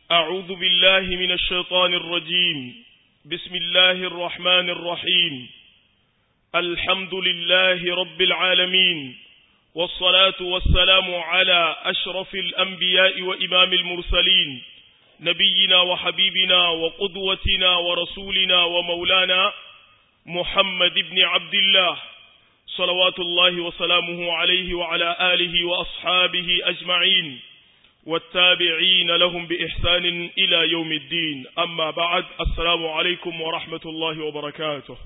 أعوذ بالله من الشيطان الرجيم بسم الله الرحمن الرحيم الحمد لله رب العالمين والصلاة والسلام على أشرف الأنبياء وإمام المرسلين نبينا وحبيبنا وقدوتنا ورسولنا ومولانا محمد بن عبد الله صلوات الله وسلامه عليه وعلى آله وأصحابه أجمعين والتابعين لهم بإحسان إلى يوم الدين أما بعد السلام عليكم ورحمة الله وبركاته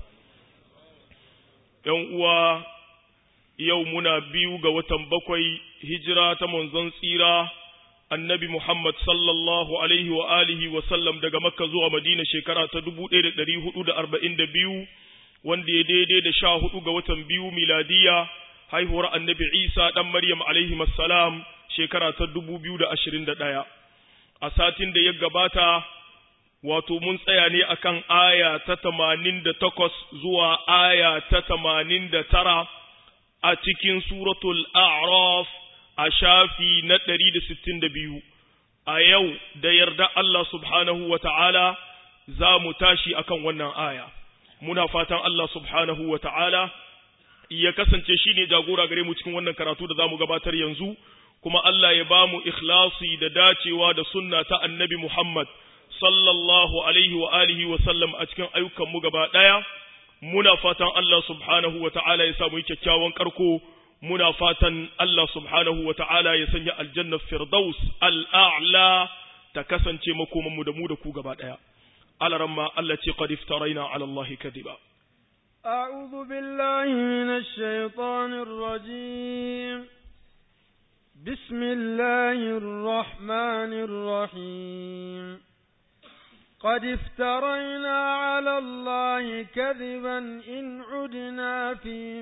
يومنا بيوغ وتنبكوي هجرة منزن سيرة النبي محمد صلى الله عليه وآله وسلم دقى مكة زوى مدينة شكرا تدبو إيرت دريه أود 42 wanda ya daidai da 14 ga watan 2 miladiya haihuwar annabi Isa dan Maryam alaihi assalam shekara ta 2021 a satin da ya gabata wato mun tsaya ne akan aya ta 88 zuwa aya ta 89 a cikin suratul a'raf a shafi na 162 a yau da yarda Allah subhanahu wata'ala za mu tashi akan wannan aya muna fatan Allah subhanahu wa ta'ala ya kasance shi ne jagora gare mu cikin wannan karatu da za mu gabatar yanzu, kuma Allah ya ba mu ikhlasi da dacewa da sunna ta annabi Muhammad sallallahu alaihi wa alihi wa sallam a cikin ayyukanmu gaba ɗaya. Muna fatan Allah subhanahu wa ta'ala ya samu kyakkyawan karko, muna fatan Allah subhanahu wa ta'ala ya sanya aljannar Firdaus al'a'la ta kasance makomanmu da mu da ku gaba ɗaya. على رما التي قد افترينا على الله كذبا أعوذ بالله من الشيطان الرجيم بسم الله الرحمن الرحيم قد افترينا على الله كذبا إن عدنا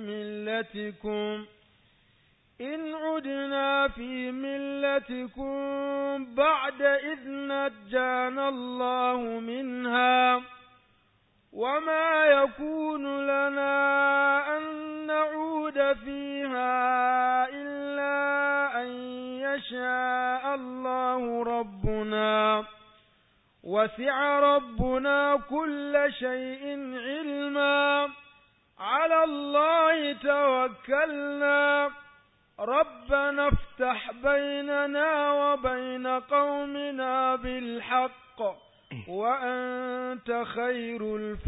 في ملتكم بعد إذ نجانا الله منها وما يكون لنا أن نعود فيها إلا أن يشاء الله ربنا وسع ربنا كل شيء علما على الله توكلنا ربنا افتح بيننا وبين قومنا بالحق وأنت خير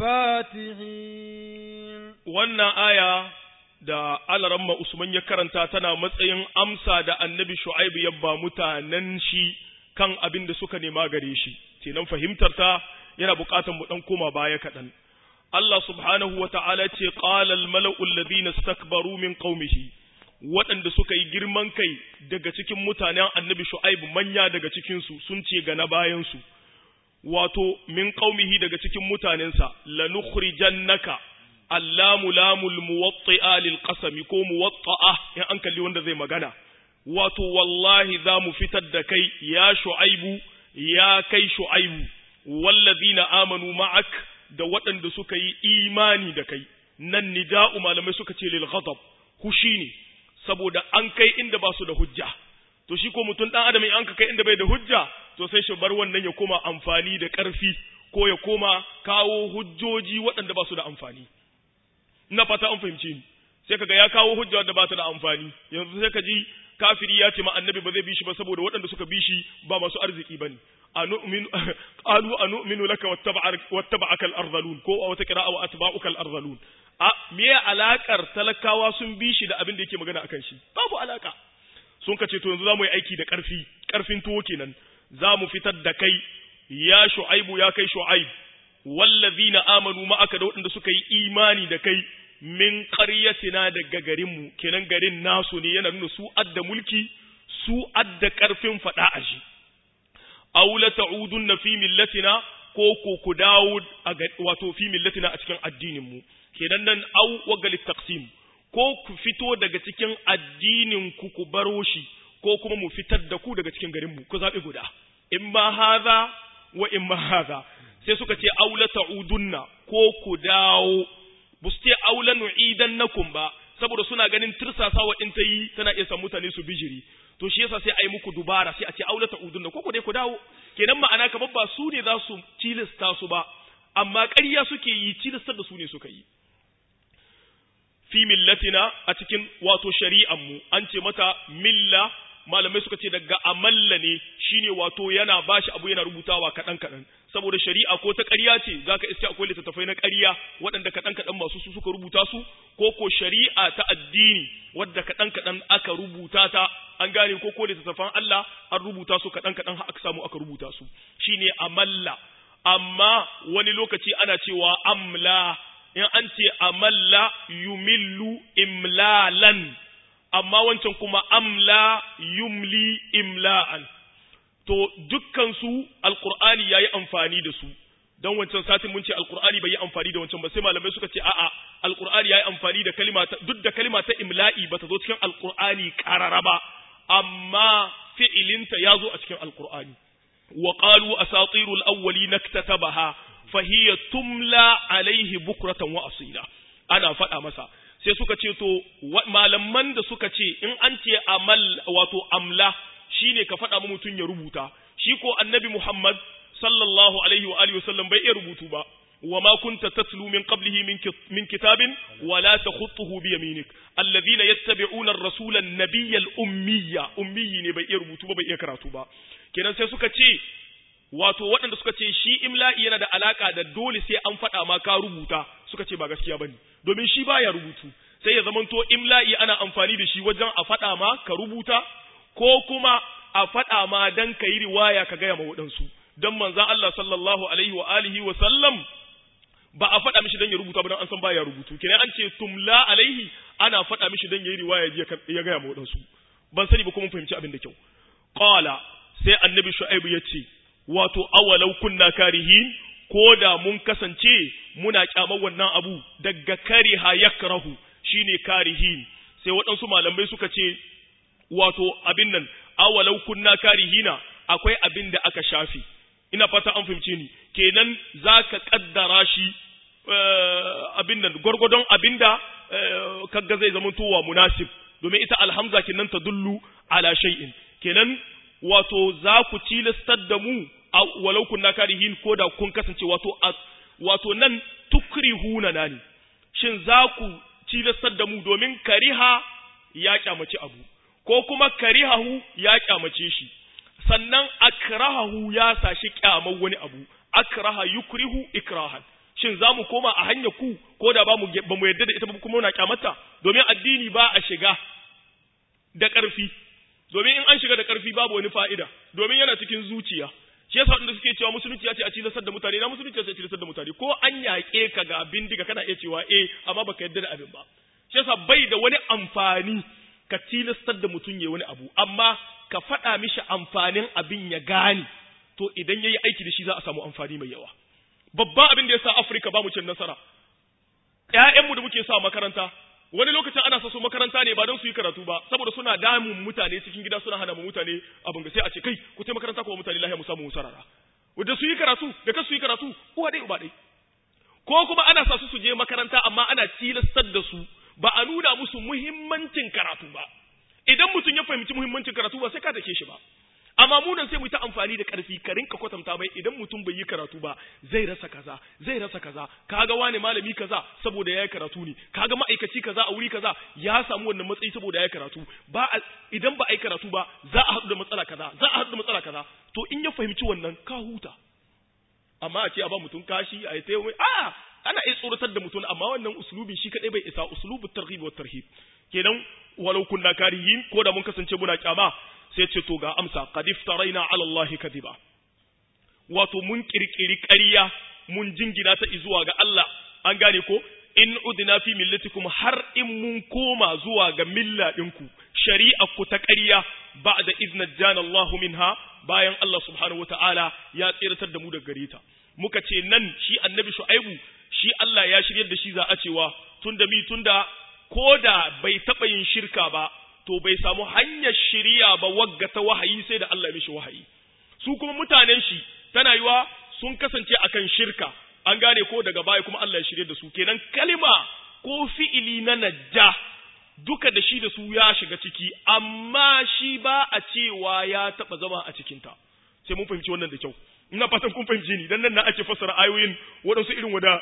الفاتحين wannan aya da Alaramma Usman ya karanta tana matsayin amsa da Annabi Shu'aib ya ba mutanen shi kan abin da suka nema gare shi kenan fahimtar ta yana buƙatar mu dan koma baya kaɗan. Allah subhanahu wata'ala ce qala al-mala'u alladhina istakbaru min qaumihi waɗanda suka yi girman kai daga cikin mutanen annabi Shu'aibu manya daga cikinsu sun ce ga na bayansu, wato min qaumihi daga cikin mutanensa, lanukhrijannaka allamu lamul muwatti'a lil qasami ko muwatta'a in an kalli wanda zai magana, wato wallahi za mu fitar da kai ya Shu'aibu ya kai Shu'aibu wallazina amanu ma'ak da waɗanda suka yi imani da kai. Nan nida'u malamai suka ce lil ghadab hushi ne saboda an kai inda ba su da hujja, to shi ko mutum ɗan adam in an kai inda bai da hujja to sai shi bar wannan ya koma amfani da ƙarfi ko ya koma kawo hujjoji waɗanda ba su da amfani. Ina fata an fahimci ni, sai kaga ya kawo hujja wadda ba ta da amfani. Yanzu sai ka ji kafiri ya ce ma annabi ba zai bi shi ba saboda waɗanda suka bi shi ba masu arziki bane. Qalu anu'minu laka wattaba'aka al-ardhalun ko wata qira'a wa atba'uka al-ardhalun. Me alakar talakawa sun bi shi da abin da yake magana akan shi? Babu alaka. Sun kace to yanzu zamu yi aiki da karfin tuwo kenan. Zamu fitar da kai ya Shu'aibu ya kai Shu'aib wallazina amanu ma'aka da waɗanda suka yi imani da kai min qaryatina daga garinmu, kenan garin nasu ne, yana nuna su adda mulki su adda karfin fada a shi. Aw la ta'udunna fi millatina ko ku dawo wato fi millatina a cikin addinin mu, kenan nan aw wagal taqsim ko ku fito daga cikin addinin ku baro shi ko kuma mu fitar da ku daga cikin garin mu, ku zabi guda, in ma hadha wa in ma hadha. Sai suka ce aw la ta'udunna ko ku dawo, buste aw la nu'idannakum ba, saboda suna ganin tirsasawa in ta yi tana iya san mutane su bijiri to shi yasa sai a yi muku dubara sai a ce aulata udun ko dai ku dawo kenan ma'ana kamar ba su ne za su tilasta su ba amma ƙarya suke yi tilastar da su ne suka yi fi millatina a cikin wato shari'an mu an ce mata milla malamai suka ce daga amalla ne shine wato yana bashi abu yana rubutawa kadan kadan saboda shari'a ko ta ƙarya ce zaka iske akwai littattafai na ƙarya waɗanda kadan kadan masu su suka rubuta su ko shari'a ta addini wadda kadan kadan aka rubuta ta an gane ko littattafan Allah an rubuta su kadan kadan har aka samu aka rubuta su shine amalla amma wani lokaci ana cewa amla in an ce amalla yumillu imlalan amma wancan kuma amla yumli imla'an to dukkan su alqur'ani yayi amfani da su dan wancan satin mun ce alqur'ani bai yi amfani da wancan ba sai malamai suka ce a'a alqur'ani yayi amfani da kalima duk da kalima ta imla'i bata zo cikin alqur'ani qarara ba amma fi'ilinta yazo a cikin alqur'ani wa qalu asatirul awwalin iktatabaha fahiya tumla alaihi bukratan wa asila ana faɗa masa sai suka ce to malaman da suka ce in an ce amal wato amla shine ka faɗa mutum ya rubuta shi ko annabi Muhammad sallallahu alaihi wa alihi wasallam bai iya rubutu ba wama kunta tatlu min qablihi min kitabin wala takhutuhu bi yaminik alladhina yattabi'una ar-rasula an-nabiyya al-ummiyya ummi ne bai iya rubutu ba bai iya karatu ba kenan sai suka ce wato waɗanda suka ce shi imla'i yana da alaka da dole sai an faɗa ma ka rubuta suka ce ba gaskiya bane domin shi baya rubutu sai ya zamanto imla'i ana amfani da shi wajen a faɗa ma ka rubuta ko kuma a faɗa ma dan ka yi riwaya ka gaya ma waɗansu dan manzon Allah sallallahu alaihi wa alihi wa sallam ba a faɗa mishi dan ya rubuta ba dan an san baya rubutu kenan an ce tumla alaihi ana faɗa mishi dan ya yi riwaya ya gaya ma waɗansu ban sani ba kuma fahimci abin da kyau qala sai annabi shu'aibu ya ce wato awalau kunna karihin ko da mun kasance muna kyamar wannan abu daga kariha yakrahu shine karihin sai waɗansu malamai suka ce wato abin nan awalau kunna karihina akwai abin da aka shafi ina fata an fahimce ni kenan zaka kaddara shi abin nan gurgudon abinda kaga zai zama towa munasib domin ita alhamza kenan ta dullu ala shay'in kenan wato za ku tilastar da mu walau kunna karihin ko da kun kasance wato nan tukrihuna nani shin za ku tilastar da mu domin kariha ya kyamace abu ko kuma karihahu ya kyamace shi sannan akrahahu ya sashi kyamar wani abu akraha yukrihu ikrahan shin za mu koma a hanya ku ko da ba mu yadda da ita ba kuma muna kyamata domin addini ba a shiga da ƙarfi domin in an shiga da ƙarfi babu wani fa'ida domin yana cikin zuciya shi yasa wanda suke cewa musulunci ya ce a tilastar da mutane na musulunci ya ce a tilastar da mutane ko an yaƙe ka ga bindiga kana iya cewa amma baka yarda da abin ba shi yasa bai da wani amfani ka tilastar da mutum ya wani abu amma ka faɗa mishi amfanin abin ya gane to idan yayi aiki da shi za a samu amfani mai yawa babban abin da yasa Afirka ba mu cin nasara ƴaƴanmu da muke sa makaranta wani lokacin ana sa su makaranta ne ba don su yi karatu ba saboda suna damun mutane cikin gida suna hana mutane abin ga sai a ce kai ku tai makaranta ko mutane lahiya mu samu musarara wanda su yi karatu da kasu yi karatu uwa dai uba dai ko kuma ana sa su je makaranta amma ana tilastar da su ba a nuna musu muhimmancin karatu ba idan mutum ya fahimci muhimmancin karatu ba sai ka dake shi ba amma mu nan sai mu ta amfani da karfi ka rinka kwatanta bai idan mutum bai yi karatu ba zai rasa kaza kaga wani malami kaza saboda yayi karatu ne kaga ma'aikaci kaza a wuri kaza ya samu wannan matsayi saboda yayi karatu idan ba ai karatu ba za a haɗu da matsala kaza to in ya fahimci wannan ka huta amma a ce a ba mutum kashi a yi tayi ana iya tsoratar da mutum amma wannan uslubi shi kadai bai isa uslubut targhib wa tarhib kenan walau kunna karihin ko da mun kasance muna kyama sai ce to ga amsa qad iftaraina ala allahi kadiba wato mun kirkiri ƙarya mun jingina ta zuwa ga Allah an gane ko in udna fi millatikum har in mun koma zuwa ga milla dinku shari'a ku ta ƙarya ba'da idna jana Allahu minha bayan Allah subhanahu wataala ya tsiratar da mu daga gare ta muka ce nan shi annabi Shu'aibu shi Allah ya shiryar da shi za a cewa tunda koda bai taba yin shirka ba to bai samu hanyar shiriya ba wagga ta wahayi sai da Allah ya mishi wahayi su kuma mutanen shi tana yiwa sun kasance akan shirka an gane ko daga baya kuma Allah ya shirye da su kenan kalima ko fi'ili na najja duka da shi da su ya shiga ciki amma shi ba a cewa ya taba zama a cikin ta sai mun fahimci wannan da kyau ina fatan kun fahimci ni dan nan na ake fassara ayoyin waɗansu irin wada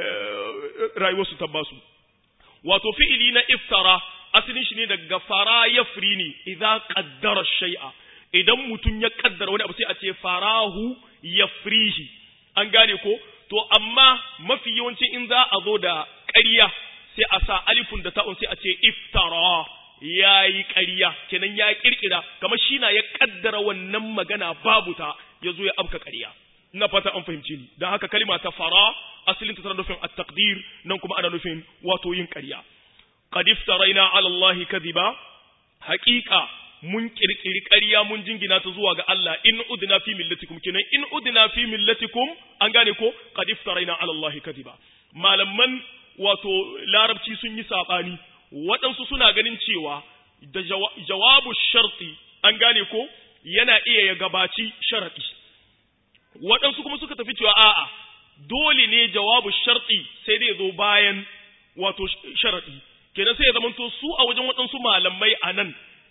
rayuwar su tabbasu wato fi'ili na iftara asalin shi ne daga fara yafri ne idza qaddara shay'a idan mutun ya kaddara wani abu sai a ce farahu yafrihi an gane ko to amma mafi yawanci in za a zo da ƙarya sai a sa alifun da ta'un sai a ce iftara yayi ƙarya kenan ya kirkira kamar shi na ya kaddara wannan magana babu ta yazo ya abka ƙarya ina fata an fahimce ni dan haka kalima ta fara asalin ta tana nufin at-taqdir nan kuma ana nufin wato yin ƙarya qad iftaraina ala allahi kadhiba haqiqa mun kirkiri ƙarya mun jingina ta zuwa ga Allah in udna fi millatikum kenan in udna fi millatikum an gane ko qad iftaraina ala allahi kadhiba malaman wato larabci sun yi sabani waɗansu suna ganin cewa da jawabu sharti an gane ko yana iya ya gabaci sharadi waɗansu kuma suka tafi cewa a'a dole ne jawabu sharti sai dai zo bayan wato sharadi kenan sai ya zamanto su a wajen waɗansu malamai anan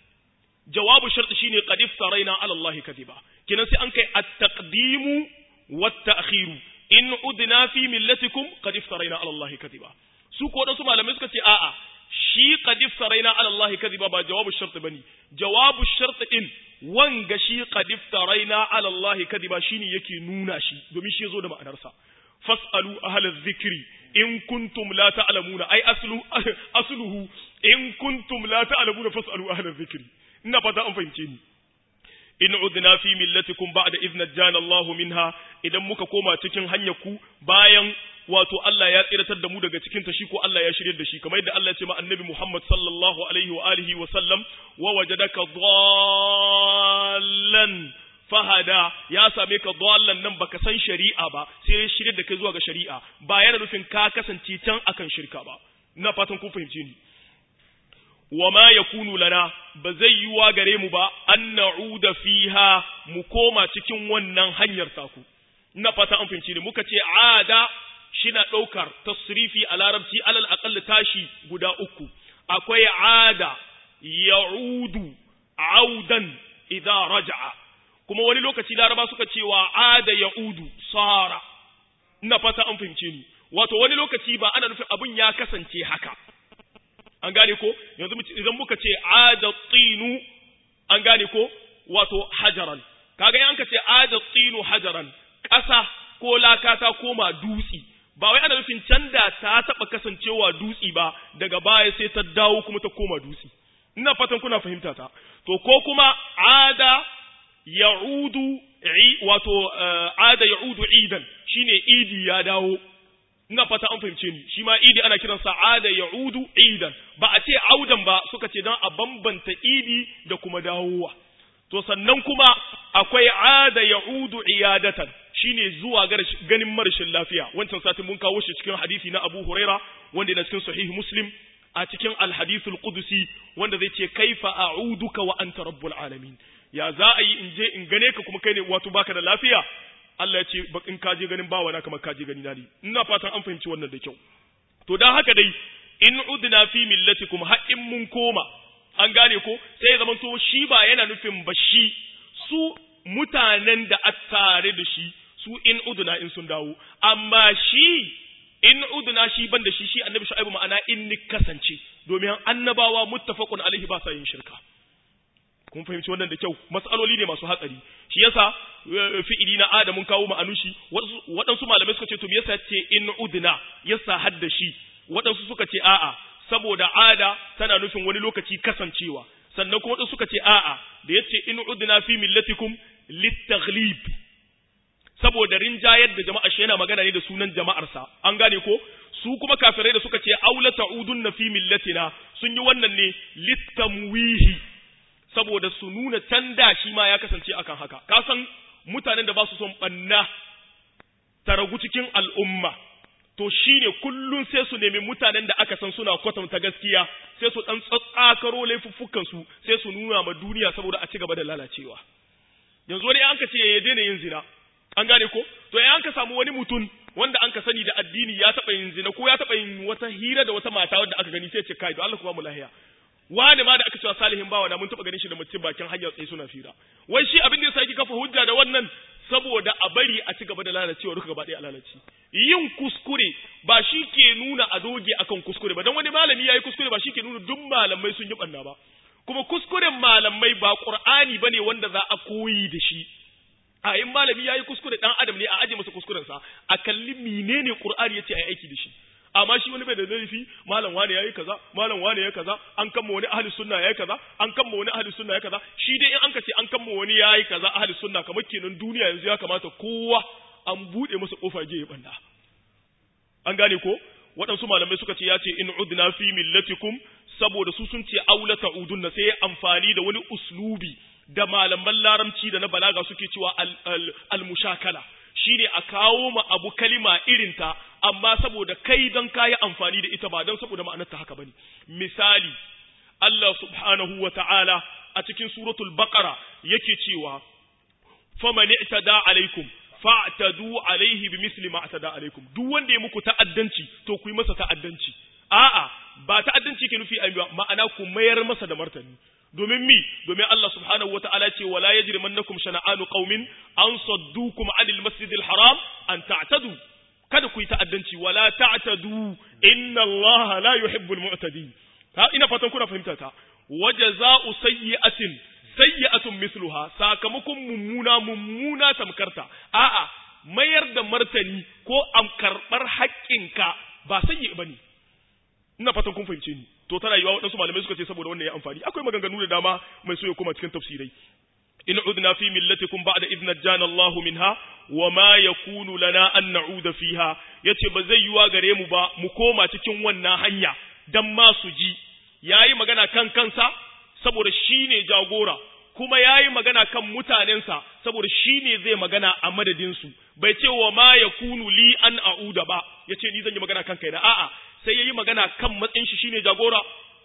jawabu sharti shine qad iftaraina ala allahi kadiba kenan sai an kai at-taqdimu wat-ta'khiru in udna fi millatikum qad iftaraina ala allahi kadiba su ko waɗansu malamai suka ce a'a shi qad iftaraina ala allahi kadiba ba jawabu sharti bane jawabu sharti din wanga shi qad iftaraina ala allahi kadiba shine yake nuna shi domin shi yazo da ma'anarsa fasalu ahla dhikri in kuntum la ta'lamuna ay asluhu in kuntum la ta'lamuna fasalu ahla dhikri ina fata an fahimce ni in udna fi millatikum ba'da idh najjana Allahu minha idan muka koma cikin hanyar ku bayan wato Allah ya tsiratar da mu daga cikin ta shi ko Allah ya shiryar da shi kamar yadda Allah ya ce ma annabi Muhammad sallallahu alaihi wa alihi wa sallam wa wajadaka dhallan fahada ya same ka dhallan nan baka san shari'a ba sai ya shiryar da kai zuwa ga shari'a ba yana nufin ka kasance can akan shirka ba ina fatan kun fahimce ni wa ma yakunu lana ba zai yiwa gare mu ba an na'uda fiha mu koma cikin wannan hanyar taku ina fata an fahimci ne muka ce ada shina daukar tasrifi a larabci alal aqall tashi guda uku akwai ada ya'udu audan idza raja'a kuma wani lokaci laraba suka ce wa ada ya'udu sara ina fata an fahimce ni wato wani lokaci ba ana nufin abun ya kasance haka an gane ko yanzu idan muka ce ada tinu an gane ko wato hajaran kaga yanka ce ada tinu hajaran ƙasa ko laka ta koma dutsi ba wai ana nufin canda ta taba kasancewa dutsi ba daga baya sai ta dawo kuma ta koma dutsi ina fatan kuna fahimta ta to ko kuma ada ya'udu wato ada ya'udu idan shine idi ya dawo ina fata an fahimce ni shi ma idi ana kiran sa'ada ya'udu idan ba a ce audan ba suka ce dan a bambanta idi da kuma dawowa to sannan kuma akwai ada ya'udu iyadatan shine zuwa ganin marashin lafiya wancan satin mun kawo shi cikin hadisi na Abu Huraira wanda yana cikin sahih Muslim a cikin al-hadithul qudusi wanda zai ce kaifa a'uduka wa anta rabbul alamin ya za a yi in je in gane ka kuma kai ne wato baka da lafiya Allah ya ce in ka je ganin bawa na kamar ka je gani na ne ina fatan an fahimci wannan da kyau to dan haka dai in udna fi millatikum har in mun koma an gane ko sai ya zamanto shi ba yana nufin ba shi su mutanen da attare da shi su in udna in sun dawo amma shi in udna shi banda shi annabi Shu'aibu ma'ana in ni kasance domin annabawa muttafaqun alaihi ba sa yin shirka kun fahimci wannan da kyau mas'aloli ne masu hatsari shi yasa fi'ili na adamun kawo ma'anushi waɗansu malamai suka ce to me yasa ce in udna yasa hadda shi waɗansu suka ce a'a saboda ada tana nufin wani lokaci kasancewa sannan kuma waɗansu suka ce a'a da yace in udna fi millatikum litaghlib saboda rinjayar da jama'a shi yana magana ne da sunan jama'arsa an gane ko su kuma kafirai da suka ce aula ta'udunna fi millatina sun yi wannan ne litamwihi saboda su nuna canda shi ma ya kasance akan haka ka san mutanen da ba su son banna ta ragu cikin al'umma to shine kullun sai su nemi mutanen da aka san suna kwatanta gaskiya sai su dan tsatsakaro laifuffukan su sai su nuna ma duniya saboda a ci gaba da lalacewa yanzu wani an ka ce ya daina yin zina an gane ko to an ka samu wani mutum wanda an ka sani da addini ya taba yin zina ko ya taba yin wata hira da wata mata wadda aka gani sai ce kai to Allah kuma mu lahiya wani ma da aka cewa salihin bawa na mun taba ganin shi da mutum bakin hanyar tsaye suna fira wai shi abin da yasa yake kafa hujja da wannan saboda a bari a ci gaba da lalacewa duka gaba ɗaya a lalace yin kuskure ba shi ke nuna a doge akan kuskure ba dan wani malami yayi kuskure ba shi ke nuna duk malamai sun yi banna ba kuma kuskuren malamai ba qur'ani bane wanda za a koyi da shi a in malami yayi kuskure dan adam ne a aje masa kuskuren sa a kalli menene qur'ani yace ai aiki da shi amma shi wani bai da laifi malam wani yayi kaza malam wani yayi kaza an kama wani ahli sunna yayi kaza an kama wani ahli sunna yayi kaza shi dai in an kace an kama wani yayi kaza ahli sunna kamar kenan duniya yanzu ya kamata kowa an bude masa kofa je ya banda an gane ko waɗansu malamai suka ce ya ce in udna fi millatikum saboda su sun ce aulata udunna sai amfani da wani uslubi da malaman laramci da na balaga suke cewa al-mushakala shine a kawo ma abu kalima irinta amma saboda kai dan kayi amfani da ita ba dan saboda ma'anarta haka bane misali Allah subhanahu wa ta'ala a cikin suratul baqara yake cewa faman i'tada alaikum fa'tadu alaihi bimithli ma atada alaikum duk wanda ya muku ta'addanci to ku yi masa ta'addanci a'a ba ta'addanci ke nufi ma'ana ku mayar masa da martani domin Allah subhanahu wata'ala ce wala yajrimannakum shana'anu qaumin an saddukum 'anil masjidil haram an ta'tadu kada ku yi ta'addanci wala ta'tadu inna Allah la yuhibbul mu'tadin ha ina fatan kuna fahimta ta wajaza'u sayyi'atun misluha sakamakon mummuna tamkarta a'a mayar da martani ko am karbar haƙƙinka ba sayyi bane ina fatan kun fahimce ni to tana yiwa waɗansu malamai suka ce saboda wannan ya amfani akwai maganganu da dama mai so ya koma cikin tafsirai in udna fi millatikum ba'da idh najjana Allahu minha wa ma yakunu lana an na'uda fiha yace ba zai yiwa gare mu ba mu koma cikin wannan hanya dan ma su ji yayi magana kan kansa saboda shine jagora kuma yayi magana kan mutanensa saboda shine zai magana a madadin su bai ce wa ma yakunu li an a'uda ba yace ni zan yi magana kan kaina a'a sai yayi magana kan matsayin shi shine jagora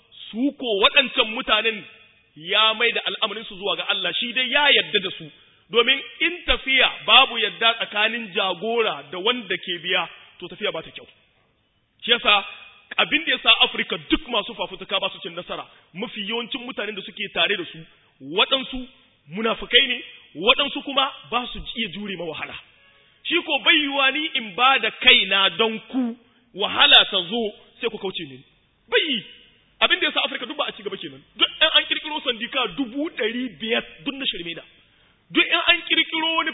su ko waɗancan mutanen ya mai da al'amarin su zuwa ga Allah shi dai ya yarda da su domin in tafiya babu yadda tsakanin jagora da wanda ke biya to tafiya ba ta kyau shi yasa abin da yasa Afirka duk masu fafutuka ba su cin nasara mafi yawancin mutanen da suke tare da su waɗansu munafukai ne waɗansu kuma ba su iya jure ma wahala shi ko bayyuwa ni in ba da kaina don ku wahala ta zo sai ku kauce mini bai abin da yasa Afirka duk ba a ci gaba kenan duk ɗan an kirkiro sandika 500 duk na shirme da duk ɗan an kirkiro wani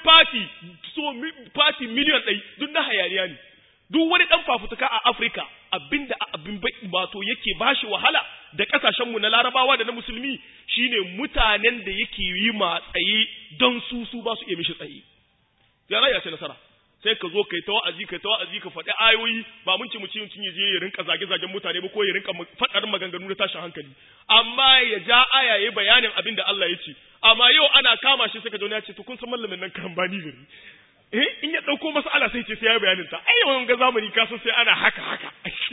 party miliyan 100 duk na hayaniya ne duk wani ɗan fafutuka a Afirka abin wato yake bashi wahala da kasashen mu na Larabawa da na musulmi shine mutanen da yake yi ma tsaye don su ba su iya mishi tsaye ya raya ce nasara sai ka zo kai ta wa'azi ka faɗi ayoyi ba mun ci mutum ya je ya rinka zage-zagen mutane ba ko ya rinka faɗar maganganu na tashin hankali amma ya ja aya yayi bayanin abin da Allah ya ce amma yau ana kama shi sai ka ya ce to kun san mallamin nan karambani gari in ya dauko mas'ala sai ce sai ya bayanin ta ai wannan ga zamani ka san sai ana haka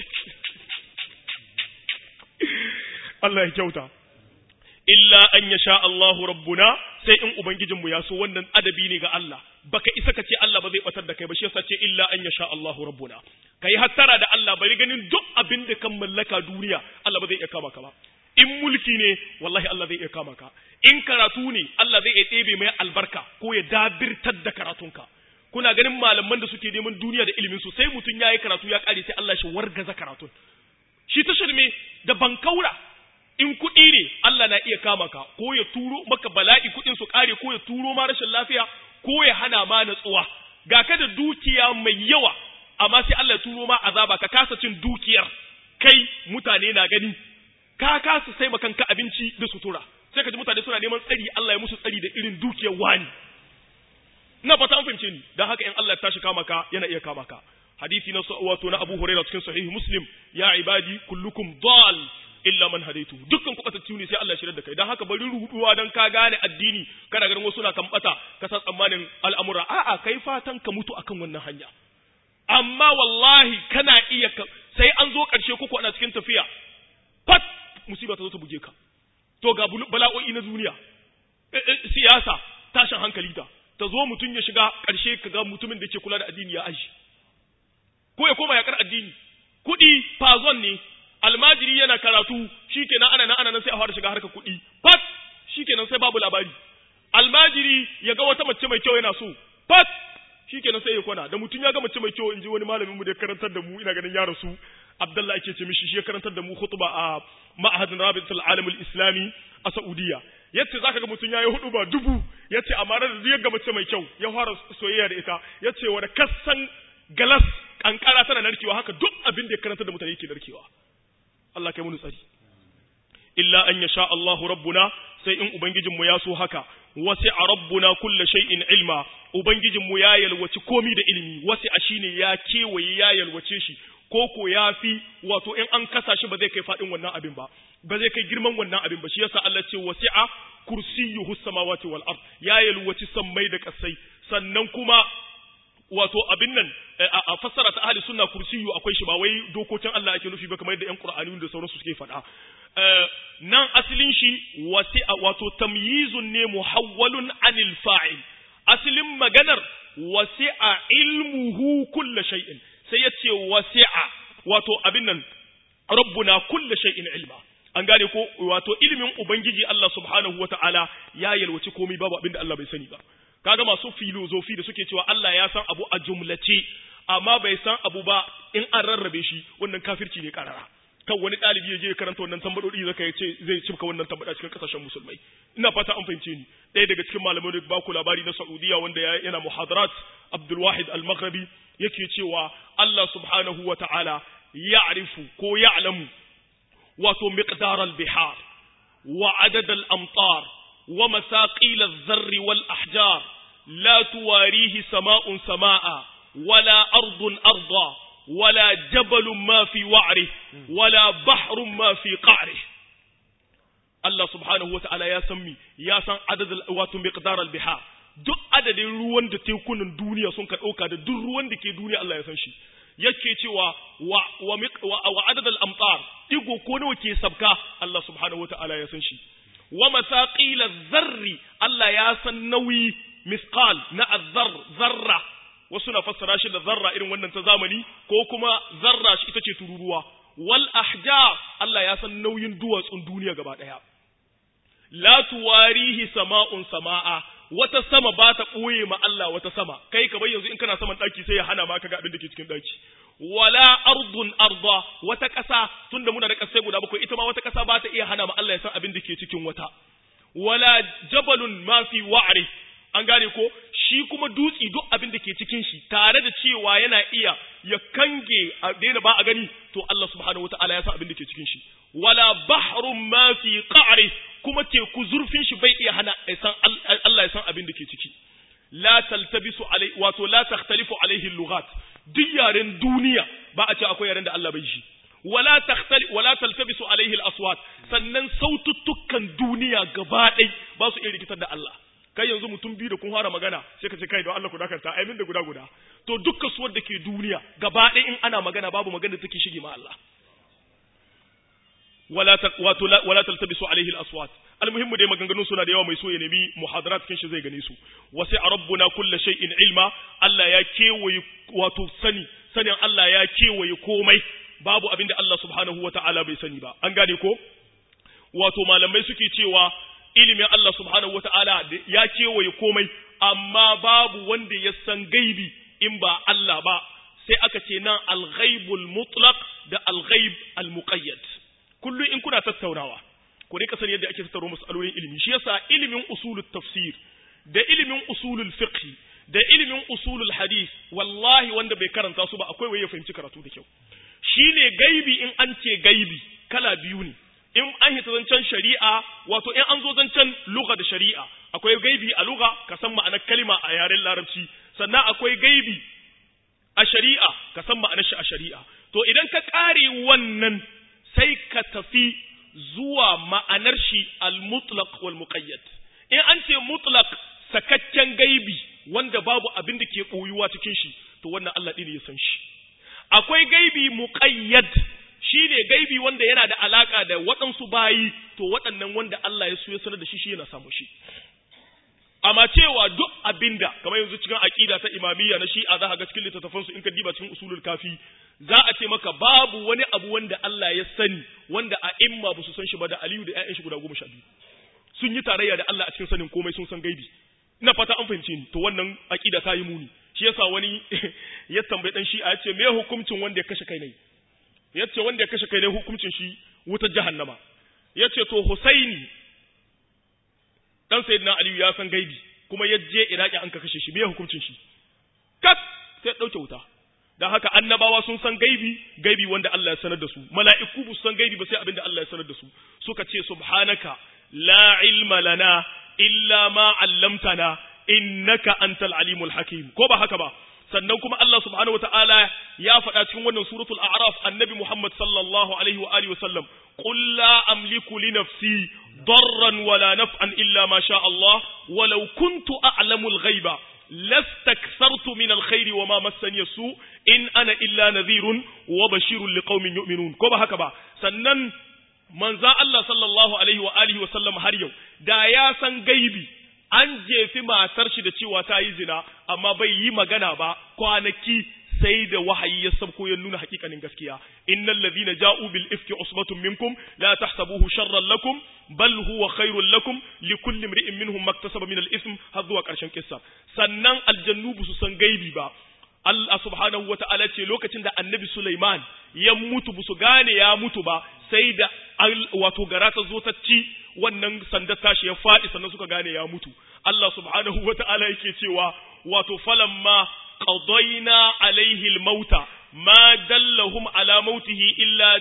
Allah ya kyauta illa an yasha Allahu rabbuna sai in ubangijinmu ya so wannan adabi ne ga Allah baka isa ka ce Allah ba zai batar da kai ba shi yasa ce illa an yasha Allahu rabbuna kai hattara da Allah bari ganin duk abin da kan mallaka duniya Allah ba zai iya kama ka ba in mulki ne wallahi Allah zai iya kama ka in karatu ne Allah zai iya ɗebe mai albarka ko ya dabirtar da karatunka kuna ganin malaman da suke neman duniya da ilimin su sai mutun yayi karatu ya kare sai Allah shi wargaza karatun shi ta shirme da bankaura in kuɗi ne Allah na iya kama ka ko ya turo maka bala'i kuɗin su kare ko ya turo ma rashin lafiya ko ya hana ma natsuwa ga ka da dukiya mai yawa amma sai Allah ya turo ma azaba ka kasa cin dukiyar kai mutane na gani ka kasa sai makanka abinci da sutura sai ka ji mutane suna neman tsari Allah ya musu tsari da irin dukiyar wani ina fata an fahimce ni dan haka in Allah ya tashi kama ka yana iya kama ka hadisi na wato na Abu Hurairah cikin sahih Muslim ya ibadi kullukum dal illa man hadaitu dukkan ku batattu ne sai Allah ya shirar da kai dan haka bari ruduwa dan ka gane addini kana ganin wasu na kan bata ka san tsammanin al'amura a'a kai fatan ka mutu akan wannan hanya amma wallahi kana iya sai an zo karshe kuku ana cikin tafiya fat musiba ta zo ta buge ka to ga bala'o'i na duniya siyasa tashin hankali ta zo mutun ya shiga karshe kaga mutumin da yake kula da addini ya aji ko ya koma yakar addini kudi fazon ne almajiri yana karatu shikenan ana nan sai a fara shiga harkar kuɗi fat shikenan sai babu labari almajiri ya ga wata mace mai kyau yana so fat shikenan sai ya kwana da mutun ya ga mace mai kyau inji wani malamin mu da karantar da mu ina ganin ya rasu Abdullah ake ce mishi shi ya karantar da mu khutba a ma'hadin Rabitul Alam al-Islami a Saudiya yace zaka ga mutun yayi hudu ba dubu yace amma da ya ga mace mai kyau ya fara soyayya da ita yace wa da kassan galas kankara tana narkewa haka duk abin da ya karantar da mutane yake narkewa Allah kai mu tsari illa an yasha Allahu rabbuna sai in ubangijinmu ya so haka wasi'a rabbuna kullu shay'in ilma ubangijinmu ya yalwaci komi da ilimi wasi'a shine ya kewaye ya yalwace shi koko yafi wato in an kasa shi ba zai kai fadin wannan abin ba ba zai kai girman wannan abin ba shi yasa Allah ce wasi'a kursiyyuhu samawati wal ard ya yalwaci sammai da kasai sannan kuma wato abin nan a fassara ta ahli sunna kursiyyu akwai shi ba wai dokokin Allah ake nufi ba kamar yadda ƴan Qur'ani da sauransu suke faɗa nan asalin shi wasi'a wato tamyizun ne muhawwalun anil fa'il asalin maganar wasi'a ilmuhu kullu shay'in sai yace wasi'a wato abin nan rabbuna kullu shay'in ilma an gane ko wato ilimin ubangiji Allah subhanahu wata'ala ya yalwaci komai babu abin da Allah bai sani ba kaga masu filozofi da suke cewa Allah ya san abu a jumlace amma bai san abu ba in an rarrabe shi wannan kafirci ne karara kan wani dalibi ya je ya karanta wannan tambadodi zaka yace zai cibka wannan tambada cikin kasashen musulmai ina fata an fahimce ni ɗaya daga cikin malamai da ba ku labari na Saudiya wanda yana muhadarat Abdul Wahid Al-Maghribi yake cewa Allah subhanahu wa ta'ala ya'rifu ko ya'lamu wato miqdar al-bihar wa adad al-amtar wa masaqil adh-dharr wal-ahjar la tuwarihi sama'un sama'a wala ardun arda ولا جبل ما في وعره ولا بحر ما في قعره الله سبحانه وتعالى ya san adadin wato miqdar al-bihar duk adadin ruwan da tekunan duniya sun ka dauka da duk ruwan da ke duniya Allah ya san shi yake cewa wa adad al-amtar digo ko nawa ke sabka Allah subhanahu wataala ya san shi wa masaqil az-zarri Allah ya san nauyi misqal na az-zarra wasu na fassara shi da zarra irin wannan ta zamani ko kuma zarra shi ita ce tururuwa wal ahjar Allah ya san nauyin duwatsun duniya gaba daya la tuwarihi sama'un sama'a wata sama ba ta boye ma Allah wata sama kai ka bai yanzu in kana saman daki sai ya hana ma kaga abin da ke cikin daki wala ardun arda wata kasa tunda muna da kasai guda bakwai ita ma wata kasa ba ta iya hana ma Allah ya san abin da ke cikin wata wala jabalun ma fi wa'ri an gane ko shi kuma dutsi duk abin da ke cikin shi tare da cewa yana iya ya kange a daina ba a gani to Allah subhanahu wataala ya san abin da ke cikin shi wala bahrun ma fi qa'ri kuma teku zurfin shi bai iya hana Allah ya san abin da ke ciki la taltabisu alai wato la takhtalifu alaihi lughat duk yaren duniya ba a ce akwai yaren da Allah bai shi wala taltabisu alaihi al-aswat sannan saututtukan duniya gaba ɗaya ba su iya rikitar da Allah kai yanzu mutum biyu da kun fara magana sai ka ce kai don Allah ku dakanta ai min da guda to dukkan suwar da ke duniya gaba ɗaya in ana magana babu magana da take shige ma Allah wala taltabisu alaihi al-aswat almuhimmu dai maganganun suna da yawa mai so ya nemi muhadarat cikin shi zai gane su wasi rabbuna kullu shay'in ilma Allah ya kewaye wato sanin Allah ya kewaye komai babu abinda Allah subhanahu wataala bai sani ba an gane ko wato malamai suke cewa ilimin Allah subhanahu wata'ala ya kewaye komai amma babu wanda ya san gaibi in ba Allah ba sai aka ce nan al-ghaibul mutlaq da al-ghaib al-muqayyad kullu in kuna tattaunawa ku rika sani yadda ake tattauna masalolin ilimi shi yasa ilimin usulut tafsir da ilimin usulul fiqh da ilimin usulul hadith wallahi wanda bai karanta su ba akwai waye fahimci karatu da kyau shine gaibi in an ce gaibi kala biyu ne in an hita zancen shari'a wato in an zo zancen lugha da shari'a akwai gaibi a lugha ka san ma'anar kalma a yaren larabci sannan akwai gaibi a shari'a ka san ma'anar shi a shari'a to idan ka kare wannan sai ka tafi zuwa ma'anar shi al-mutlaq wal muqayyad in an ce mutlaq sakakken gaibi wanda babu abin da ke koyuwa cikin shi to wannan Allah din ya san shi akwai gaibi muqayyad shi ne gaibi wanda yana da alaka da waɗansu bayi to waɗannan wanda Allah ya so ya sanar da shi yana samu shi amma cewa duk abinda kamar yanzu cikin aqida ta imamiyya na shi'a za ka ga cikin littattafansu in ka diba cikin usulul kafi za a ce maka babu wani abu wanda Allah ya sani wanda a imma ba su san shi ba da Aliyu da ƴaƴan shi guda 12 sun yi tarayya da Allah a cikin sanin komai sun san gaibi ina fata an fahimce ni to wannan aqida ta yi muni shi yasa wani ya tambayi dan shi'a ya ce me hukuncin wanda ya kashe kai ne yace wanda ya kashe kai ne hukuncin shi wutar jahannama yace to Husaini dan sayyidina Aliyu ya san gaibi kuma ya je Iraki an ka kashe shi me hukuncin shi kat sai dauke wuta dan haka annabawa sun san gaibi wanda Allah ya sanar da su mala'iku bu san gaibi ba sai abinda Allah ya sanar da su suka ce subhanaka la ilma lana illa ma 'allamtana innaka antal alimul hakim ko ba haka ba sannan kuma Allah subhanahu wataala ya faɗa cikin wannan suratul a'raf annabi Muhammad sallallahu alaihi wa alihi wasallam qul la amliku li nafsi darran wala naf'an illa ma sha Allah walau kuntu a'lamu al-ghaiba lastakthartu min al-khairi wama massani as-su in ana illa nadhirun wa bashirun liqaumin yu'minun ko ba haka ba sannan manzo Allah sallallahu alaihi wa alihi wasallam har yau da ya san gaibi an jefi matar shi da cewa ta yi zina amma bai yi magana ba kwanaki sai da wahayi ya sabko ya nuna hakikanin gaskiya innal ladhina ja'u bil ifki usbatun minkum la tahsabuhu sharran lakum bal huwa khairul lakum likulli imri'in minhum maktasaba min al ism har zuwa karshen kissa sannan aljannu su san gaibi ba Allah subhanahu wata'ala ce lokacin da annabi Sulaiman ya mutu su gane ya mutu ba sai da wato gara ta zo ta ci wannan sandar tashi ya faɗi sannan suka gane ya mutu Allah subhanahu wata'ala yake cewa wato falamma qadayna alaihi almauta ma dallahum ala mautihi illa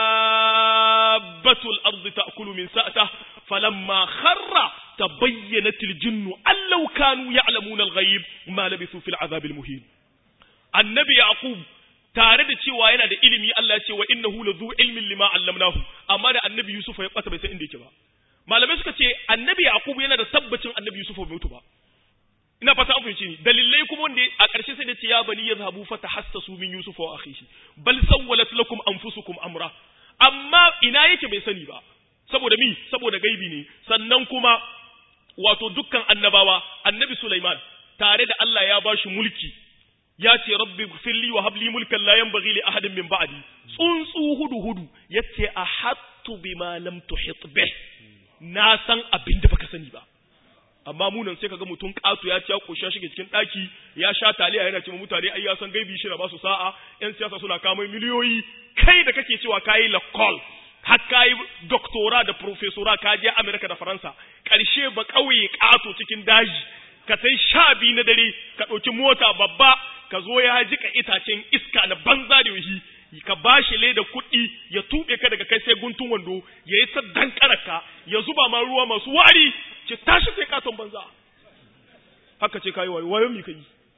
dabbatul ardi ta'kulu min sa'atihi falamma kharra tabayyanat aljinnu allau kanu ya'lamuna alghayb ma labithu fil azab almuhin annabi yaqub tare da cewa yana da ilimi Allah ya ce wa innahu lazu ilmin lima allamnahu amma da annabi yusuf ya bata bai san inda yake ba malamai suka ce annabi yaqub yana da tabbacin annabi yusuf bai mutu ba ina fata an fahimci ni dalilai kuma wanda a ƙarshe sai da ce ya bani yazhabu fatahassasu min yusuf wa akhihi bal sawwalat lakum anfusukum amra amma ina yake bai sani ba saboda saboda gaibi ne sannan kuma wato dukkan annabawa annabi Sulaiman tare da Allah ya bashi mulki ya ce rabbi gfirli wa habli mulkan la yanbaghi li ahadin min ba'di tsuntsu hudu yace ahattu bima lam tuhit bih na san abin da baka sani ba amma mu nan sai kaga mutum katu ya ci ya kosha shige cikin daki ya sha taliya yana cewa mutane ai ya san gaibi shi na ba su sa'a yan siyasa suna kama miliyoyi kai da kake cewa kai lakol har kai doctora da professora ka je America da Faransa karshe ba kauye katu cikin daji ka sai 12 na dare ka dauki mota babba ka zo ya jika itacen iska na banza da yuhi ka bashi leda kuɗi ya tuɓe ka daga kai sai guntun wando ya yi ta dankaraka ya zuba ma ruwa masu wari ce tashi sai katon banza haka ce kai wayo mi kai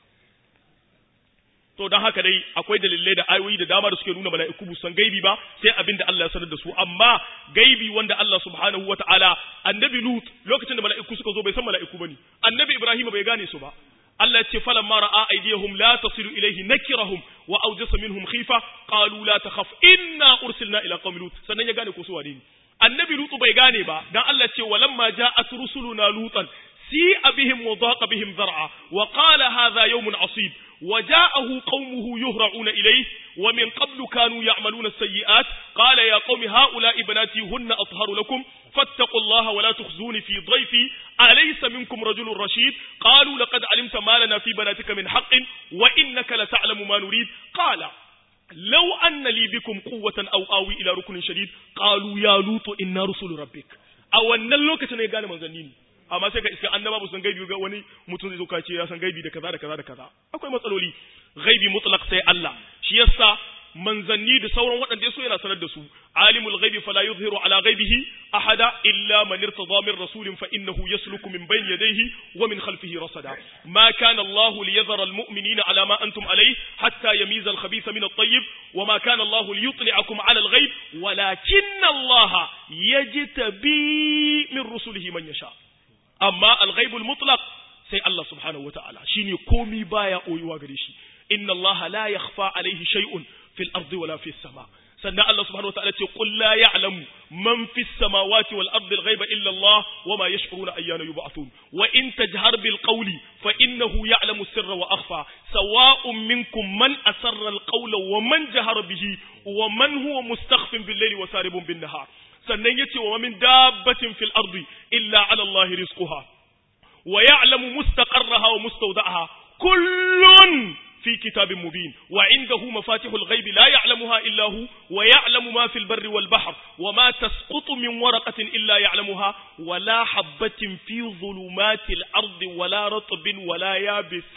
to dan haka dai akwai dalilai da ayoyi da dama da suke nuna mala'iku bu san gaibi ba sai abin da Allah ya sanar da su amma gaibi wanda Allah subhanahu wataala annabi Lut lokacin da mala'iku suka zo bai san mala'iku bane annabi Ibrahim bai gane su ba Allah ce falamma ra'a aydihum la tasilu ilayhi nakirahum wa awjasa minhum khifa qalu la takhaf inna ursilna ila qaumi lut sannan ya gane ko su wane ne annabi Lut bai gane ba dan Allah ce walamma ja'at rusuluna lutan si'a bihim wa daqa bihim zar'a wa qala hadha yawmun asib وجاءه قومه يهرعون إليه ومن قبل كانوا يعملون السيئات قال يا قوم هؤلاء بناتي هن أطهر لكم فاتقوا الله ولا تخزوني في ضيفي أليس منكم رجل رشيد قالوا لقد علمت ما لنا في بناتك من حق وإنك لتعلم ما نريد قال لو أن لي بكم قوة أو آوي إلى ركن شديد قالوا يا لوط إنا رسل ربك أو أن اللوكة نيقان منزلين amma sai ka iska annaba ba san gaibi ga wani mutum zai zo ka ce ya san gaibi da kaza da kaza da kaza akwai matsaloli gaibi mutlaq sai Allah shi yasa manzanni da sauran waɗanda so yana sanar da su alimul ghaibi fala yuzhiru ala ghaibihi ahada illa man irtada min rasulin fa innahu yasluku min bayni yadayhi wa min khalfihi rasada ma kana Allah liyadhara almu'minina ala ma antum alayhi hatta yamiza alkhabitha min at-tayyib wa ma kana Allah liyutli'akum ala alghaib walakinna Allah yajtabi min rusulihi man yasha amma al-ghaibul mutlaq sai Allah subhanahu wata'ala shine komi baya oyuwa gare shi inna Allah la yakhfa alayhi shay'un fil ardi wala fis sama sannan Allah subhanahu wataala ce qul la ya'lamu man fis samawati wal ardi al ghaiba illa Allah wama yash'uruna ayyana yub'athun wa in tajhar bil qawli fa innahu ya'lamu sirra wa akhfa sawa'un minkum man asarra al qawla wa man jahara bihi wa man huwa mustakhfin bil layli wa saribun bin nahar sannan yace wa min dabbatin fil ardi illa 'ala Allah rizquha wa ya'lamu mustaqarraha wa mustawda'aha kullun في كتاب مبين وعنده مفاتيح الغيب لا يعلمها إلا هو ويعلم ما في البر والبحر وما تسقط من ورقة إلا يعلمها ولا حبة في ظلمات الأرض ولا رطب ولا يابس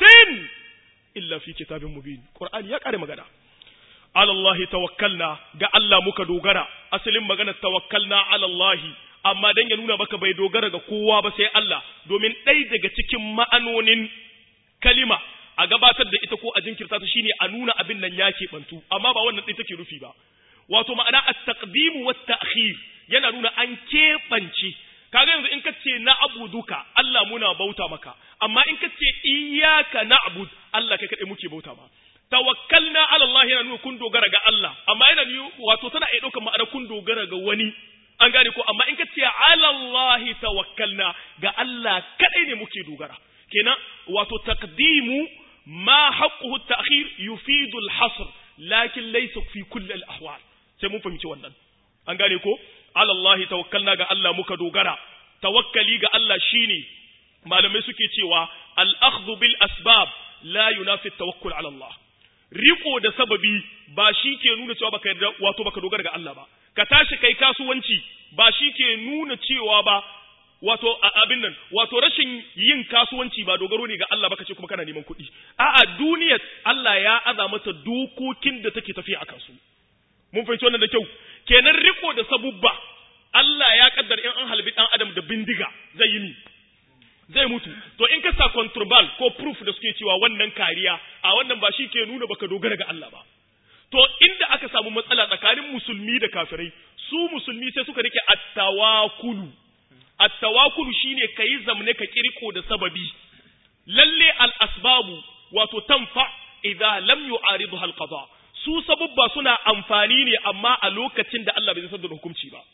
إلا في كتاب مبين قرآن يقرأ مغانا على الله توكلنا قال الله مكدوغرا أسلم مغانا توكلنا على الله amma dan ya nuna baka bai dogara ga kowa ba sai Allah domin ɗaya daga cikin ma'anonin kalima a gabatar da ita ko a jinkirta ta shine a nuna abin nan ya keɓantu amma ba wannan ɗin take rufi ba wato ma'ana at-taqdim wa at-ta'khir yana nuna an keɓance kaga yanzu in ka ce na'buduka Allah muna bauta maka amma in ka ce iyyaka na'bud Allah kai kadai muke bauta ma tawakkalna ala Allah yana nuna kun dogara ga Allah amma yana nuna wato tana iya ɗaukar ma'ana kun dogara ga wani an gane ko amma in ka ce ala Allah tawakkalna ga Allah kadai ne muke dogara kenan wato taqdimu ما حقه التأخير يفيد الحصر لكن ليس في كل الأحوال sai mun fahimci wannan an gane ko ala Allah tawakkalna ga Allah muka dogara tawakkali ga Allah shine malamai suke cewa al-akhdhu bil asbab la yunafi at-tawakkul ala Allah riko da sababi ba shi ke nuna cewa baka wato baka dogara ga Allah ba ka tashi kai kasuwanci ba shi ke nuna cewa ba wato abin nan wato rashin yin kasuwanci ba dogaro ne ga Allah ba kace kuma kana neman kuɗi a'a duniyar Allah ya aza mata dokokin da take tafiya akan su mun fahimci wannan da kyau kenan riko da sabubba Allah ya kaddara in an halbi dan adam da bindiga zai yi ni zai mutu to in ka sa contraband ko proof da suke cewa wannan kariya a wannan ba shi ke nuna baka dogara ga Allah ba to inda aka samu matsala tsakanin musulmi da kafirai su musulmi sai suka rike at-tawakkulu at-tawakkul shine kai zamne ka kirko da sababi lalle al-asbabu wato tanfa idza lam yu'aridha al-qada su sababba suna amfani ne amma a lokacin da Allah bai zartar da hukunci ba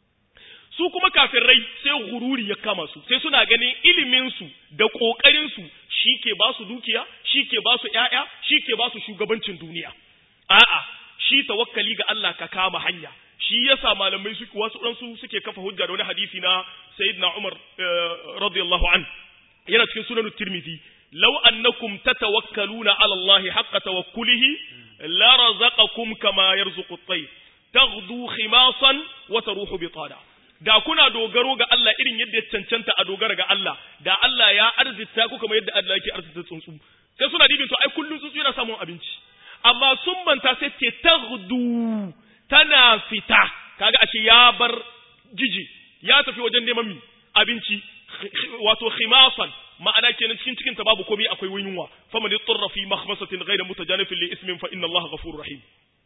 su kuma kafirai sai gururi ya kama su sai suna ganin ilimin su da kokarin su shike ba su dukiya shike ba su ƴaƴa shike ba su shugabancin duniya a'a shi tawakkali ga Allah ka kama hanya shi yasa malamai su wasu ɗansu suke kafa hujja da wani hadisi na sayyidina Umar radiyallahu an yana cikin sunan Tirmidhi law annakum tatawakkaluna ala Allah haqqa tawakkulihi la razaqakum kama yarzuqu at-tayr taghdu khimasan wa taruhu bitada da kuna dogaro ga Allah irin yadda ya cancanta a dogara ga Allah da Allah ya arzita ku kamar yadda Allah yake arzita tsuntsu sai suna dibin to ai kullun tsuntsu yana samun abinci amma sun manta sai ce taghdu tana fita kaga ashe ya bar jiji ya tafi wajen neman mi abinci wato khimasan ma'ana kenan cikin ta babu komai akwai yunwa faman yaturra fi makhmasatin ghayra mutajanifin li ismin fa inna Allah ghafurur rahim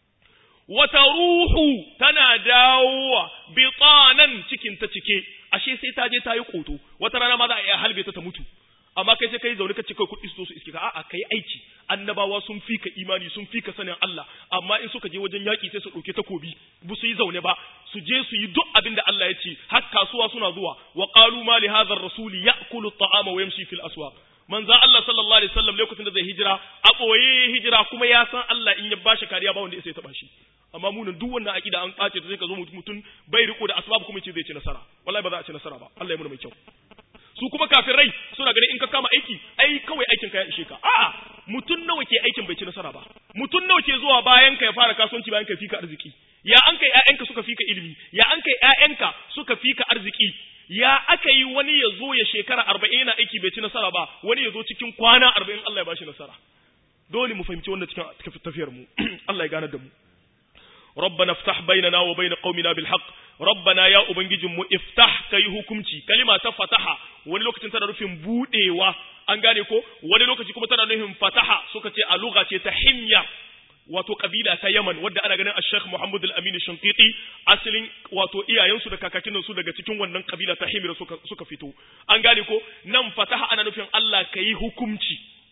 wata ruhu tana dawowa bitanan cikin ta cike ashe sai ta je ta yi koto wata rana ma za a iya halbe ta mutu amma kai sai kai zaune ka ce kai kuɗi su iske ka a'a kai aiki annabawa sun fi ka imani sun fi ka sanin Allah amma in suka je wajen yaki sai su ɗauke takobi bu su yi zaune ba su je su yi duk abin da Allah ya ce har kasuwa suna zuwa wa qalu ma li hadha ar-rasul ya'kulu at-ta'ama wa yamshi fil aswaq manzo Allah sallallahu alaihi wasallam lokacin da zai hijira a boye hijira kuma ya san Allah in ya bashi kariya ba wanda ya sai taba shi amma mu nan duk wannan akida an kace ta sai ka zo mutum bai riko da asbab kuma ce zai ci nasara wallahi ba za a ci nasara ba Allah ya muna mai kyau su kuma kafirai suna ganin in ka kama aiki ai kawai aikin ka ya ishe ka a'a mutum nawa ke aikin bai ci nasara ba mutum nawa ke zuwa bayan ka ya fara kasuwanci bayan ka fika arziki ya an kai ƴaƴanka suka fika ilimi ya an kai ƴaƴanka suka fika arziki ya aka yi wani ya zo ya shekara 40 yana aiki bai ci nasara ba wani ya zo cikin kwana 40 Allah ya bashi nasara dole mu fahimci wannan cikin tafiyar mu Allah ya gane da mu ربنا افتح بيننا وبين قومنا بالحق ربنا يا ubangijinmu iftah kai hukunci kalima ta fataha wani lokacin tana nufin budewa an gane ko wani lokaci kuma tana nufin fataha suka ce a lugha ce ta himya wato kabila ta Yaman wadda ana ganin Sheikh Muhammad Al-Amin Shinqiti asalin wato iyayensu da kakakin su daga cikin wannan kabila ta Himyar suka fito an gane ko nan fataha ana nufin Allah kai hukunci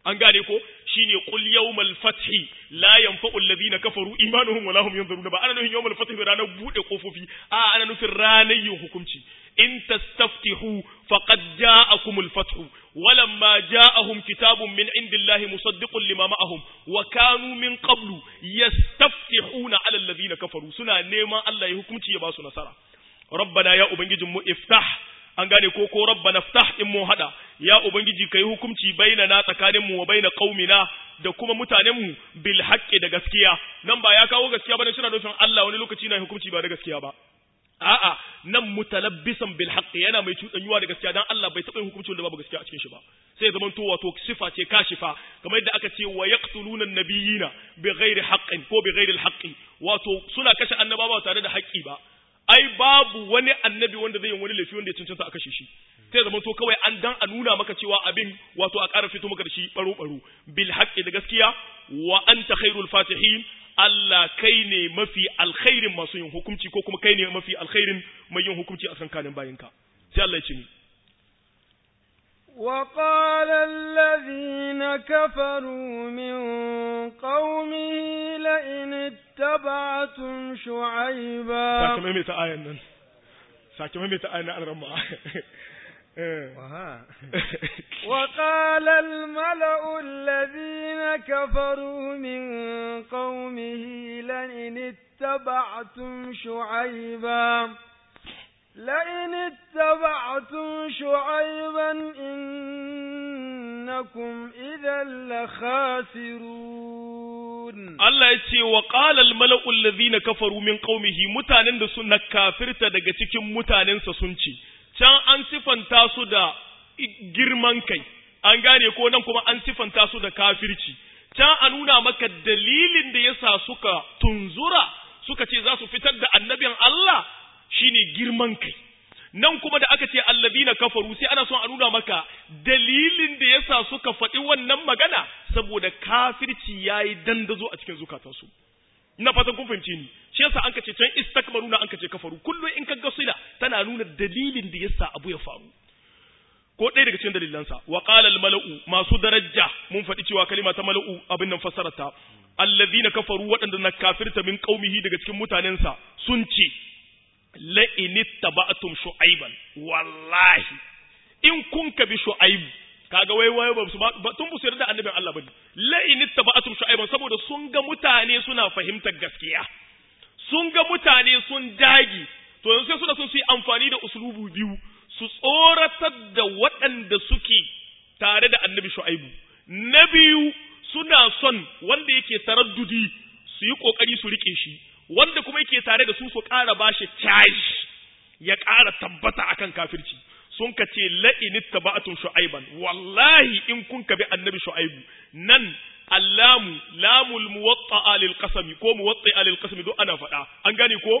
an gane ko shine qul yawmal fathi la yanfa'u alladhina kafaru imanuhum wala hum yanzuruna ba ana nufin yawmal fathi ranar bude kofofi ana nufin ranar yin hukunci in tastaftihu faqad ja'akumul fathu walamma ja'ahum kitabun min indillahi musaddiqun lima ma'ahum wa kanu min qablu yastaftihuna 'ala alladhina kafaru suna neman Allah ya hukunci ya ba su nasara rabbana ya ubangijin mu iftah an gane ko rabbana iftah in mu hada ya ubangiji kai hukunci bainana tsakanin mu wa baina qaumina da kuma mutanen mu bil haqqi da gaskiya nan ba ya kawo gaskiya bane suna nufin Allah wani lokaci na hukunci ba da gaskiya ba a'a nan mutalabbisan bil haqqi yana mai cuɗanyuwa da gaskiya dan Allah bai taɓa yin hukunci wanda babu gaskiya a cikin shi ba sai zaman to wato sifa ce kashifa kamar yadda aka ce wa yaqtuluna an-nabiyina bighairi haqqin ko bighairi al-haqqi wato suna kashe annabawa tare da haƙƙi ba ai babu wani annabi wanda zai yi wani laifi wanda ya cancanta a kashe shi sai zaman to kawai an dan a nuna maka cewa abin wato a ƙara fito maka da shi baro bil haqqi da gaskiya wa anta khairul fatihin Allah kai ne mafi alkhairin masu yin hukunci ko kuma kai ne mafi alkhairin mai yin hukunci a tsakanin bayinka sai Allah ya ce ni وقال الذين كفروا من قومه لئن اتبعتم شعيبا ساكمه ميتا آية نان رمى وقال الملأ الذين كفروا من قومه لئن اتبعتم شعيبا إنكم إذا لخاسرون الله يتي وقال الملأ الذين كفروا من قومه متانن da sun kafirta daga cikin mutanensa sun ce can an sifanta su da girman kai an gane ko nan kuma an sifanta su da kafirci can a nuna maka dalilin da yasa suka tunzura suka ce za su fitar da annabin Allah shine girman kai nan kuma da aka ce allazina kafaru sai ana son a nuna maka dalilin da yasa suka faɗi wannan magana saboda kafirci yayi dandazo a cikin zukatansu ina fatan kun fahimce ni shi yasa an kace can istakbaruna an kace kafaru kullum in kaga sila tana nuna dalilin da yasa abu ya faru ko ɗaya daga cikin dalilansa wa qala al mala'u masu daraja mun faɗi cewa kalima ta mala'u abin nan fassarata allazina kafaru waɗanda na kafirta min qaumihi daga cikin mutanensa sun ce la in ittaba'tum shu'aiban wallahi in kun ka bi shu'aib kaga wai ba su tun bu su yarda annabin Allah bane la in ittaba'tum shu'aiban saboda sun ga mutane suna fahimtar gaskiya sun ga mutane sun dagi to yanzu sai suna son su yi amfani da uslubu biyu su tsoratar da waɗanda suke tare da annabi shu'aibu na biyu suna son wanda yake taraddudi su yi kokari su rike shi wanda kuma yake tare da su ƙara bashi charge ya ƙara tabbata akan kafirci sun ka ce la'in taba'atun shu'aiban wallahi in kun ka bi annabi shu'aibu nan allamu lamul muwatta'a lil qasami ko muwatta'a lil qasami do ana faɗa an gane ko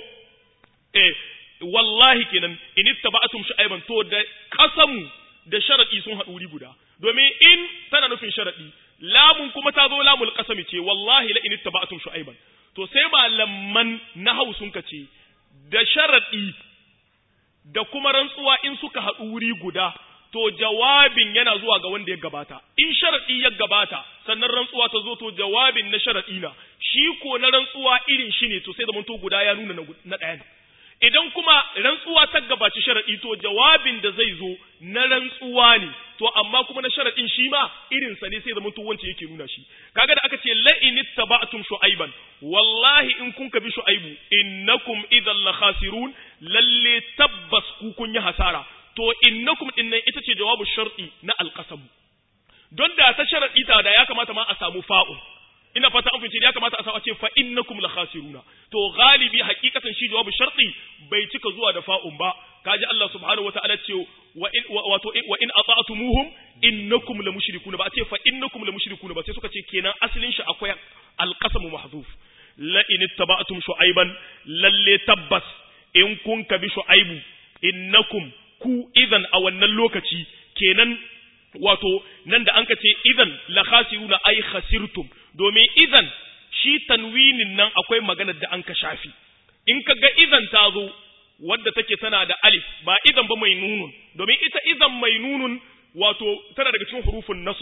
wallahi kenan in taba'atum shu'aiban to da qasamu da sharadi sun haɗu wuri guda domin in tana nufin sharadi lamun kuma ta zo lamul qasami ce wallahi la in taba'atum shu'aiban to sai malaman nahau sun ka ce da sharadi da kuma rantsuwa in suka haɗu wuri guda to jawabin yana zuwa ga wanda ya gabata in sharadi ya gabata sannan rantsuwa ta zo to jawabin na sharadi na shi ko na rantsuwa irin shi ne to sai zaman to guda ya nuna na ɗaya idan kuma rantsuwa ta gabaci sharadi to jawabin da zai zo na rantsuwa ne to amma kuma na sharadin shi ma irin sa ne sai zaman to wance yake nuna shi kaga da aka ce la in ittaba'tum shu'aiban wallahi in kun ka bi shu'aibu innakum idhal la khasirun lalle tabbas ku kun yi hasara to innakum dinnan ita ce jawabu shar'i na alqasam don da ta sharadi ta da ya kamata ma a samu fa'un ina fata an fice ya kamata a samu a ce fa innakum la khasiruna to galibi hakikatan shi jawabu shar'i bai cika zuwa da fa'un ba kaji Allah subhanahu wataala ce wa in ata'tumuhum innakum la mushrikuna ba a ce fa innakum la mushrikuna ba sai suka ce kenan asalin shi akwai alqasam mahzuf la in ittaba'tum shu'aiban lalle tabbas in kun ka bi shu'aibu innakum ku idan a wannan lokaci kenan wato nan da an ka ce idan la khasiruna ay khasirtum domin idan shi tanwinin nan akwai maganar da an ka shafi in ka ga idan ta zo wadda take tana da alif ba idan ba mai nunun domin ita idan mai nunun wato tana daga cikin hurufun nasab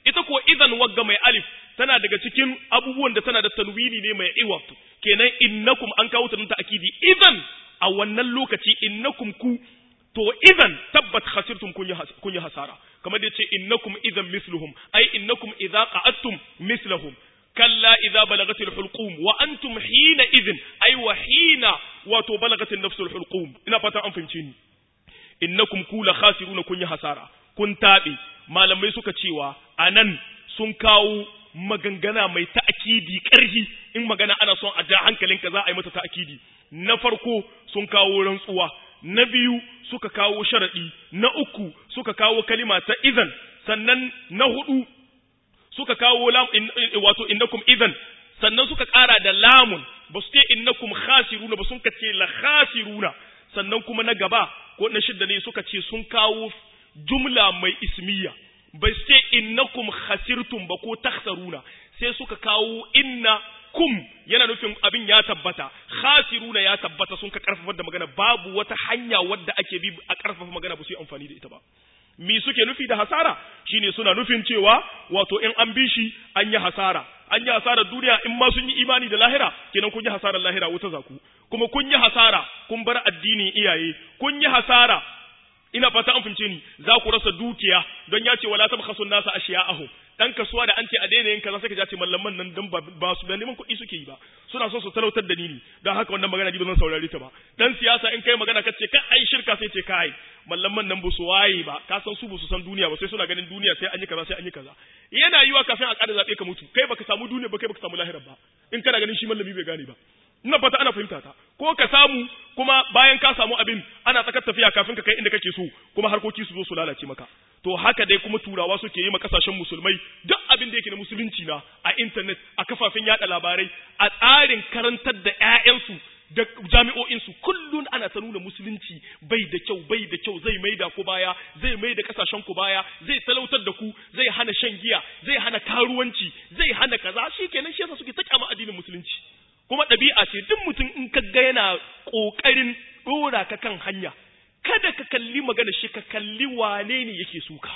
ita ko idan wagga mai alif tana daga cikin abubuwan da tana da tanwini ne mai iwat kenan innakum an kawo ta ta akidi idan a wannan lokaci innakum ku to idan tabbat khasirtum kun yi hasara kamar da yace innakum idan misluhum ai innakum idza qa'adtum misluhum kalla idza balagatil hulqum wa antum hina idhin ai wa hina wato balagatin nafsul hulqum ina fata an fahimce ni innakum kula khasiruna kun yi hasara kun tabe malamai suka cewa anan sun kawo magangana mai ta'akidi ƙarfi in magana ana son a ja hankalinka za a yi mata ta'akidi na farko sun kawo rantsuwa na biyu suka kawo sharadi na uku suka kawo kalima ta idan sannan na hudu suka kawo lam wato innakum idan sannan suka ƙara da lamun ba su ce innakum khasiruna ba sun kace la khasiruna sannan kuma na gaba ko na shidda ne suka ce sun kawo jumla mai ismiya bai su ce innakum khasirtum ba ko takhsaruna sai suka kawo innakum yana nufin abin ya tabbata khasiruna ya tabbata sun ka karfafa da magana babu wata hanya wadda ake bi a karfafa magana ba su yi amfani da ita ba mi suke nufi da hasara shine suna nufin cewa wato in an bi shi an yi hasara duniya in ma sun yi imani da lahira kenan kun yi hasarar lahira wuta zaku kuma kun yi hasara kun bar addinin iyaye kun yi hasara ina fata an fince ni za ku rasa dukiya don ya ce wala tabkhasun nasa ashiya'ahum dan kasuwa da an ce a daina yin kaza sai ka ce mallaman nan dan ba su da neman kuɗi suke yi ba suna so su talautar da ni ne don haka wannan magana ba zan saurare ta ba dan siyasa in kai magana kace ka ai shirka sai ce kai mallaman nan ba su waye ba ka san su ba su san duniya ba sai suna ganin duniya sai an yi kaza sai an yi kaza yana yiwa kafin a kada zabe ka mutu kai baka samu duniya ba kai baka samu lahira ba in kana ganin shi mallami bai gane ba ina fata ana fahimta ta ko ka samu kuma bayan ka samu abin ana tsakar tafiya kafin ka kai inda kake so kuma harkoki su zo su lalace maka to haka dai kuma turawa suke yi ma kasashen musulmai duk abin da yake na musulunci na a internet a kafafen yada labarai a tsarin karantar da ƴaƴansu da jami'o'insu kullun ana ta nuna musulunci bai da kyau zai maida ku baya zai maida kasashen ku baya zai talautar da ku zai hana shan giya zai hana karuwanci zai hana kaza shikenan shi yasa suke ta kyama addinin musulunci kuma ɗabi'a ce duk mutum in ka ga yana ƙoƙarin ɗora ka kan hanya kada ka kalli magana shi ka kalli wane ne yake suka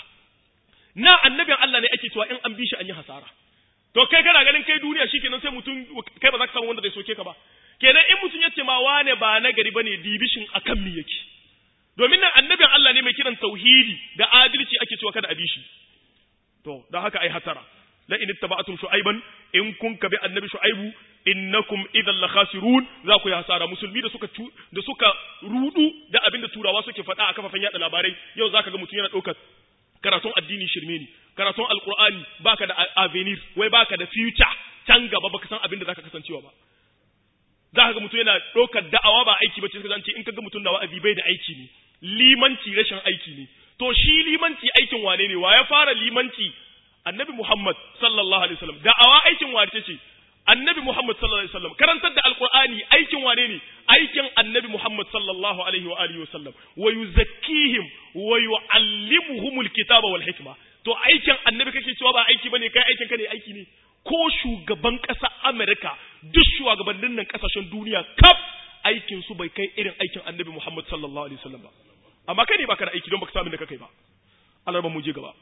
na annabin Allah ne ake cewa in an bi shi an yi hasara to kai kana ganin kai duniya shikenan sai mutum kai ba za ka samu wanda zai soke ka ba kenan in mutum ya ce ma wane ba na gari bane dibishin akan mi yake domin nan annabin Allah ne mai kiran tauhidi da adalci ake cewa kada a bi shi to dan haka ai hasara la in ittaba'tum shu'ayban in kun ka bi annabi shu'aybu innakum idan la khasirun za ku yi hasara musulmi da suka rudu da abinda turawa suke faɗa a kafafen yada labarai yau zaka ga mutum yana ɗaukar karatun addini shirme ne karatun alqur'ani baka da avenir wai baka da future can gaba baka san abinda zaka kasancewa ba zaka ga mutum yana ɗaukar da'awa ba aiki bace sai ce in kaga mutum da wa'azi bai da aiki ne limanci rashin aiki ne to shi limanci aikin wane ne wa ya fara limanci annabi Muhammad sallallahu alaihi wasallam da'awa aikin wace ce annabi Muhammad sallallahu alaihi wasallam karantar da alqur'ani aikin wane ne aikin annabi Muhammad sallallahu alaihi wa alihi wasallam wa yuzakkihim wa yuallimuhumul kitaba wal hikma to aikin annabi kake cewa ba aiki bane kai aikin ka ne aiki ne ko shugaban ƙasar America duk shugabannin nan kasashen duniya kaf aikin su bai kai irin aikin annabi Muhammad sallallahu alaihi wasallam ba amma kai ne baka da aiki don baka samu da kai ba Allah ba mu je gaba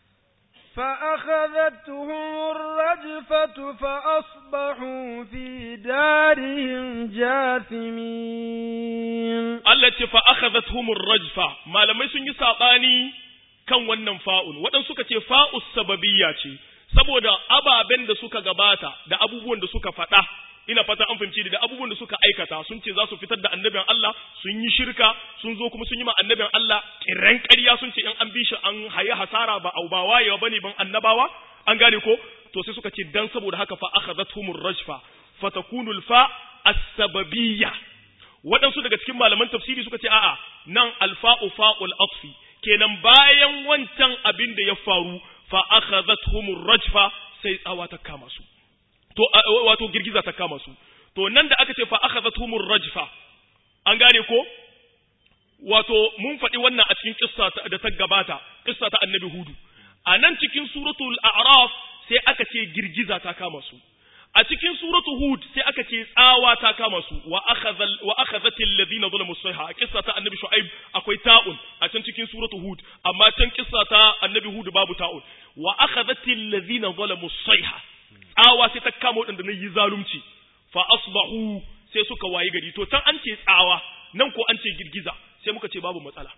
فأخذتهم الرجفة فأصبحوا في دارهم جاثمين التي فأخذتهم الرجفة ما لم يسن يساقاني كان wannan fa'un wadan suka ce fa'us sababiyya ce saboda ababen da suka gabata da abubuwan da suka fada ina fata an fahimci da abubuwan da suka aikata sun ce za su fitar da annabin Allah sun yi shirka sun zo kuma sun yi ma annabin Allah kiran ƙarya sun ce in an bi shi an hayi hasara ba au ba wayewa bane ban annabawa an gane ko to sai suka ce dan saboda haka fa akhadhatuhumur rajfa fatakunul fa as-sababiyya wadansu daga cikin malaman tafsiri suka ce a'a nan alfa'u fa'ul atfi kenan bayan wancan abin da ya faru fa akhadhatuhumur rajfa sai tsawa ta kama su to wato girgiza ta kama su to nan da aka ce fa akhadhatuhumur rajfa an gane ko wato mun faɗi wannan a cikin kissa da ta gabata kissa ta annabi hudu a nan cikin suratul a'raf sai aka ce girgiza ta kama su a cikin suratu hud sai aka ce tsawa ta kama su wa akhadhatil ladina zalamu sayha a kissa ta annabi shu'aib akwai ta'un a can cikin suratu hud amma can kissa ta annabi hud babu ta'un wa akhadhatil ladina zalamu sayha tsawa sai ta kama wadanda ne yi zalunci fa asbahu sai suka wayi gari to tan an ce tsawa nan ko an ce girgiza sai muka ce babu matsala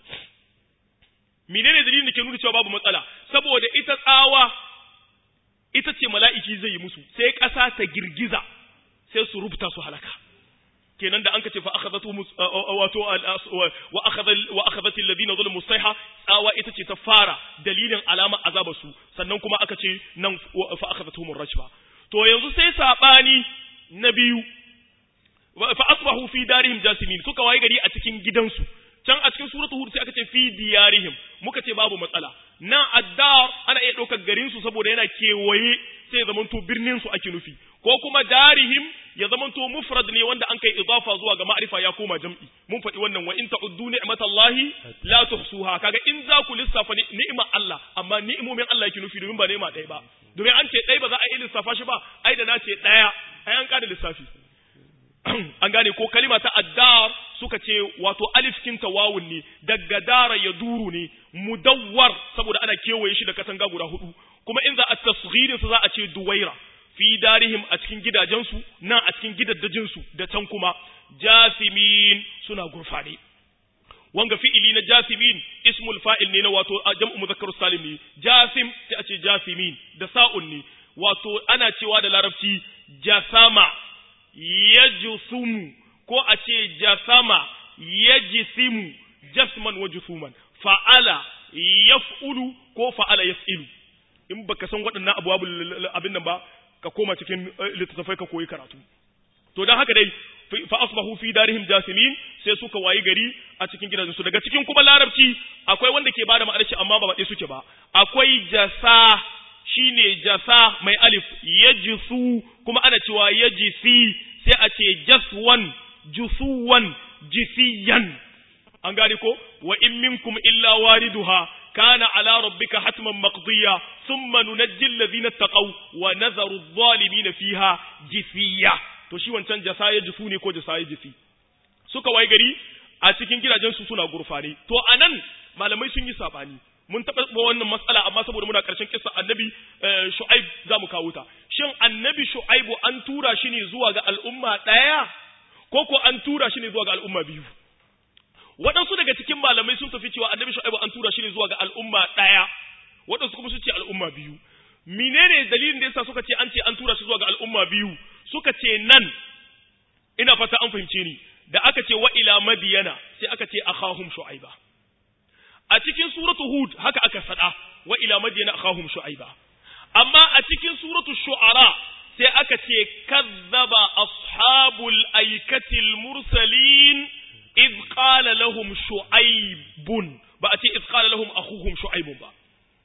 menene dalilin da ke nuna cewa babu matsala saboda ita tsawa ita ce mala'iki zai yi musu sai ƙasa ta girgiza sai su rubuta su halaka kenan da an ka ce fa akhadhatu wato wa akhadhat alladhina zalamu sayha tsawa ita ce ta fara dalilin alama azaba su sannan kuma aka ce nan fa akhadhatuhum rajfa to yanzu sai sabani na biyu fa asbahu fi darihim jasimin suka waye gari a cikin gidansu can a cikin suratul hud sai aka ce fi diyarihim muka ce babu matsala na addar ana iya ɗaukar garin su saboda yana kewaye sai ya zamanto birnin su ake nufi ko kuma darihim ya zamanto mufrad ne wanda an kai idafa zuwa ga ma'rifa ya koma jam'i mun faɗi wannan wa in ta'uddu ni'matallahi la tuhsuha kaga in za ku lissafa ni'imar Allah amma ni'imomin Allah yake nufi domin ba ni'ima ɗaya ba domin an ce ɗaya ba za a yi lissafa shi ba ai da na ce ɗaya ai an kada lissafi an gane ko kalima ta addar suka ce wato alif kin tawawun ne daga dara ya duru ne mudawwar saboda ana kewaye shi da katanga guda hudu kuma in za a tasghirin sa za a ce duwaira fi darihim a cikin gidajensu nan a cikin gidaddajin su da can kuma jasimin suna gurfane wanga fi'ili na jasimin ismul fa'il ne na wato jam'u muzakkar salim ne jasim sai a ce jasimin da sa'un ne wato ana cewa da larabci jasama yajsumu ko a ce jasama yajsimu jasman wa jusuman fa'ala yaf'ulu ko fa'ala yaf'ilu in baka san waɗannan abubuwan abin nan ba ka koma cikin littattafai ka koyi karatu to dan haka dai fa asbahu fi darihim jasimin sai suka wayi gari a cikin gidajensu daga cikin kuma larabci akwai wanda ke bada ma'anar shi amma ba baɗe suke ba akwai jasa shine jasa mai alif yajsu kuma ana cewa yajsi sai a ce jaswan jusuwan jisiyan an gane ko wa in minkum illa wariduha kana ala rabbika hatman maqdiya thumma nunajji alladhina taqaw wa nadharu adh-dhalimin fiha jisiya to shi wancan jasa ya jisu ne ko jasa ya jisi suka wai gari a cikin gidajen su suna gurfane to anan malamai sun yi sabani mun taɓa wannan matsala amma saboda muna ƙarshen kissa annabi Shu'aib zamu kawo ta shin annabi Shu'aibu an tura shi ne zuwa ga al'umma ɗaya ko an tura shi ne zuwa ga al'umma biyu waɗansu daga cikin malamai sun tafi cewa annabi Shu'aibu an tura shi ne zuwa ga al'umma ɗaya waɗansu kuma su ce al'umma biyu menene dalilin da yasa suka ce an tura shi zuwa ga al'umma biyu suka ce nan ina fata an fahimce ni da aka ce wa ila madiyana sai aka ce akhahum shu'aiba a cikin suratu hud haka aka sada wa ila madiyana akhahum shu'aiba amma a cikin suratu shu'ara sai aka ce kazzaba ashabul aikatil mursalin id qala lahum shu'aibun ba a ce id qala lahum akhuhum shu'aibun ba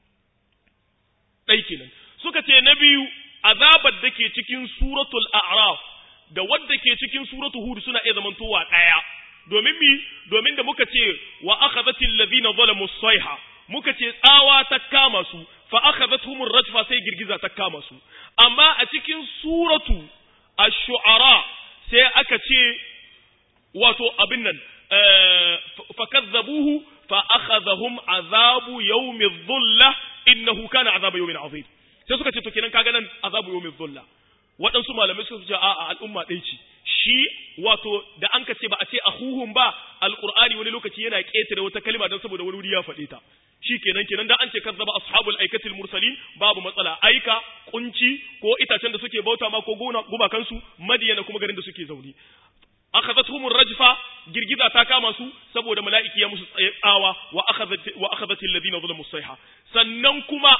dai kenan suka ce na biyu azabar da ke cikin suratul a'raf da wadda ke cikin suratul hud suna iya zamantowa daya domin da muka ce wa akhadhatil ladina zalamu as-sayha muka ce tsawa ta kama su fa akhadhatuhum ar-rajfa sai girgiza ta kama su amma a cikin suratu ash-shu'ara sai aka ce wato abin nan fa kazzabuhu fa akhadhahum azabu yawmi adh-dhulla innahu kana azabu yawmin azim sai suka ce to kenan kaga nan azabu yawmi adh-dhulla waɗansu malamai suka ce a'a al'umma ɗaya ce shi wato da an ka ce ba a ce akhuhum ba alqur'ani wani lokaci yana ƙetare wata kalma don saboda wani wuri ya faɗe ta shi kenan da an ce kazzaba ashabul aikatil mursalin babu matsala aika kunci ko itacen da suke bauta ma ko gumakan su madiyana kuma garin da suke zauni akhadhatuhum rajfa girgiza ta kama su saboda mala'iki ya musu tsawa wa akhadhat alladhina zalamu sayha sannan kuma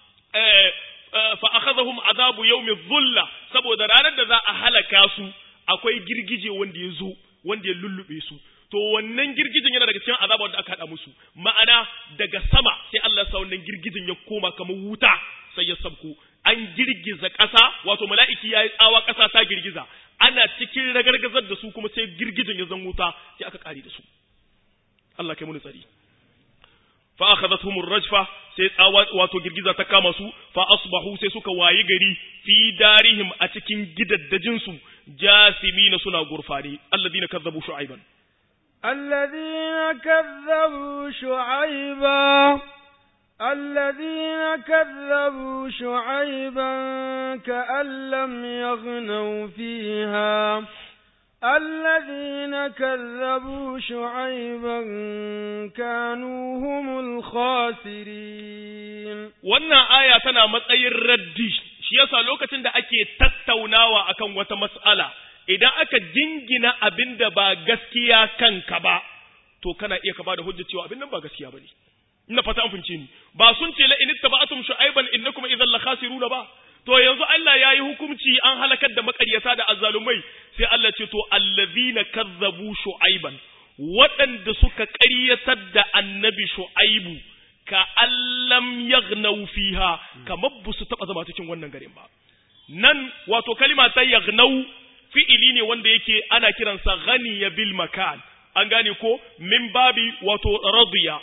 fa akhadhahum azabu yawmi dhulla saboda ranar da za a halaka su akwai girgije wanda ya zo wanda ya lullube su to wannan girgijin yana daga cikin azaba wanda aka hada musu ma'ana daga sama sai Allah ya sa wannan girgijin ya koma kamar wuta sai ya sabko an girgiza ƙasa wato mala'iki yayi tsawa ƙasa ta girgiza ana cikin ragargazar da su kuma sai girgijin ya zan wuta sai aka kare da su Allah kai mu tsari fa akhadathum ar-rajfa sai tsawa wato girgiza ta kama su fa asbahu sai suka wayi gari fi darihim a cikin gidaddajin su jasimina suna gurfani alladina kazzabu shu'aiban الذين كذبوا شعيبا كأن لم يغنوا فيها الذين كذبوا شعيبا كانوا هم الخاسرين wannan aya tana matsayin raddi shi yasa lokacin da ake tattaunawa akan wata mas'ala idan aka jingina abinda ba gaskiya kanka ba to kana iya ka bada hujja cewa abin nan ba gaskiya bane ina fata an fince ni ba sun ce la in ittaba'tum shu'ayban innakum idhal la khasiruna ba to yanzu Allah yayi hukunci an halakar da makaryata da azzalumai sai Allah ce to allazina kazzabu shu'ayban waɗanda suka ƙaryatar da annabi shu'aibu ka allam yaghnau fiha kamar ba su taɓa zama cikin wannan garin ba nan wato kalima ta yaghnau fi'ili ne wanda yake ana kiransa ghaniya bil makan an gane ko min babi wato radiya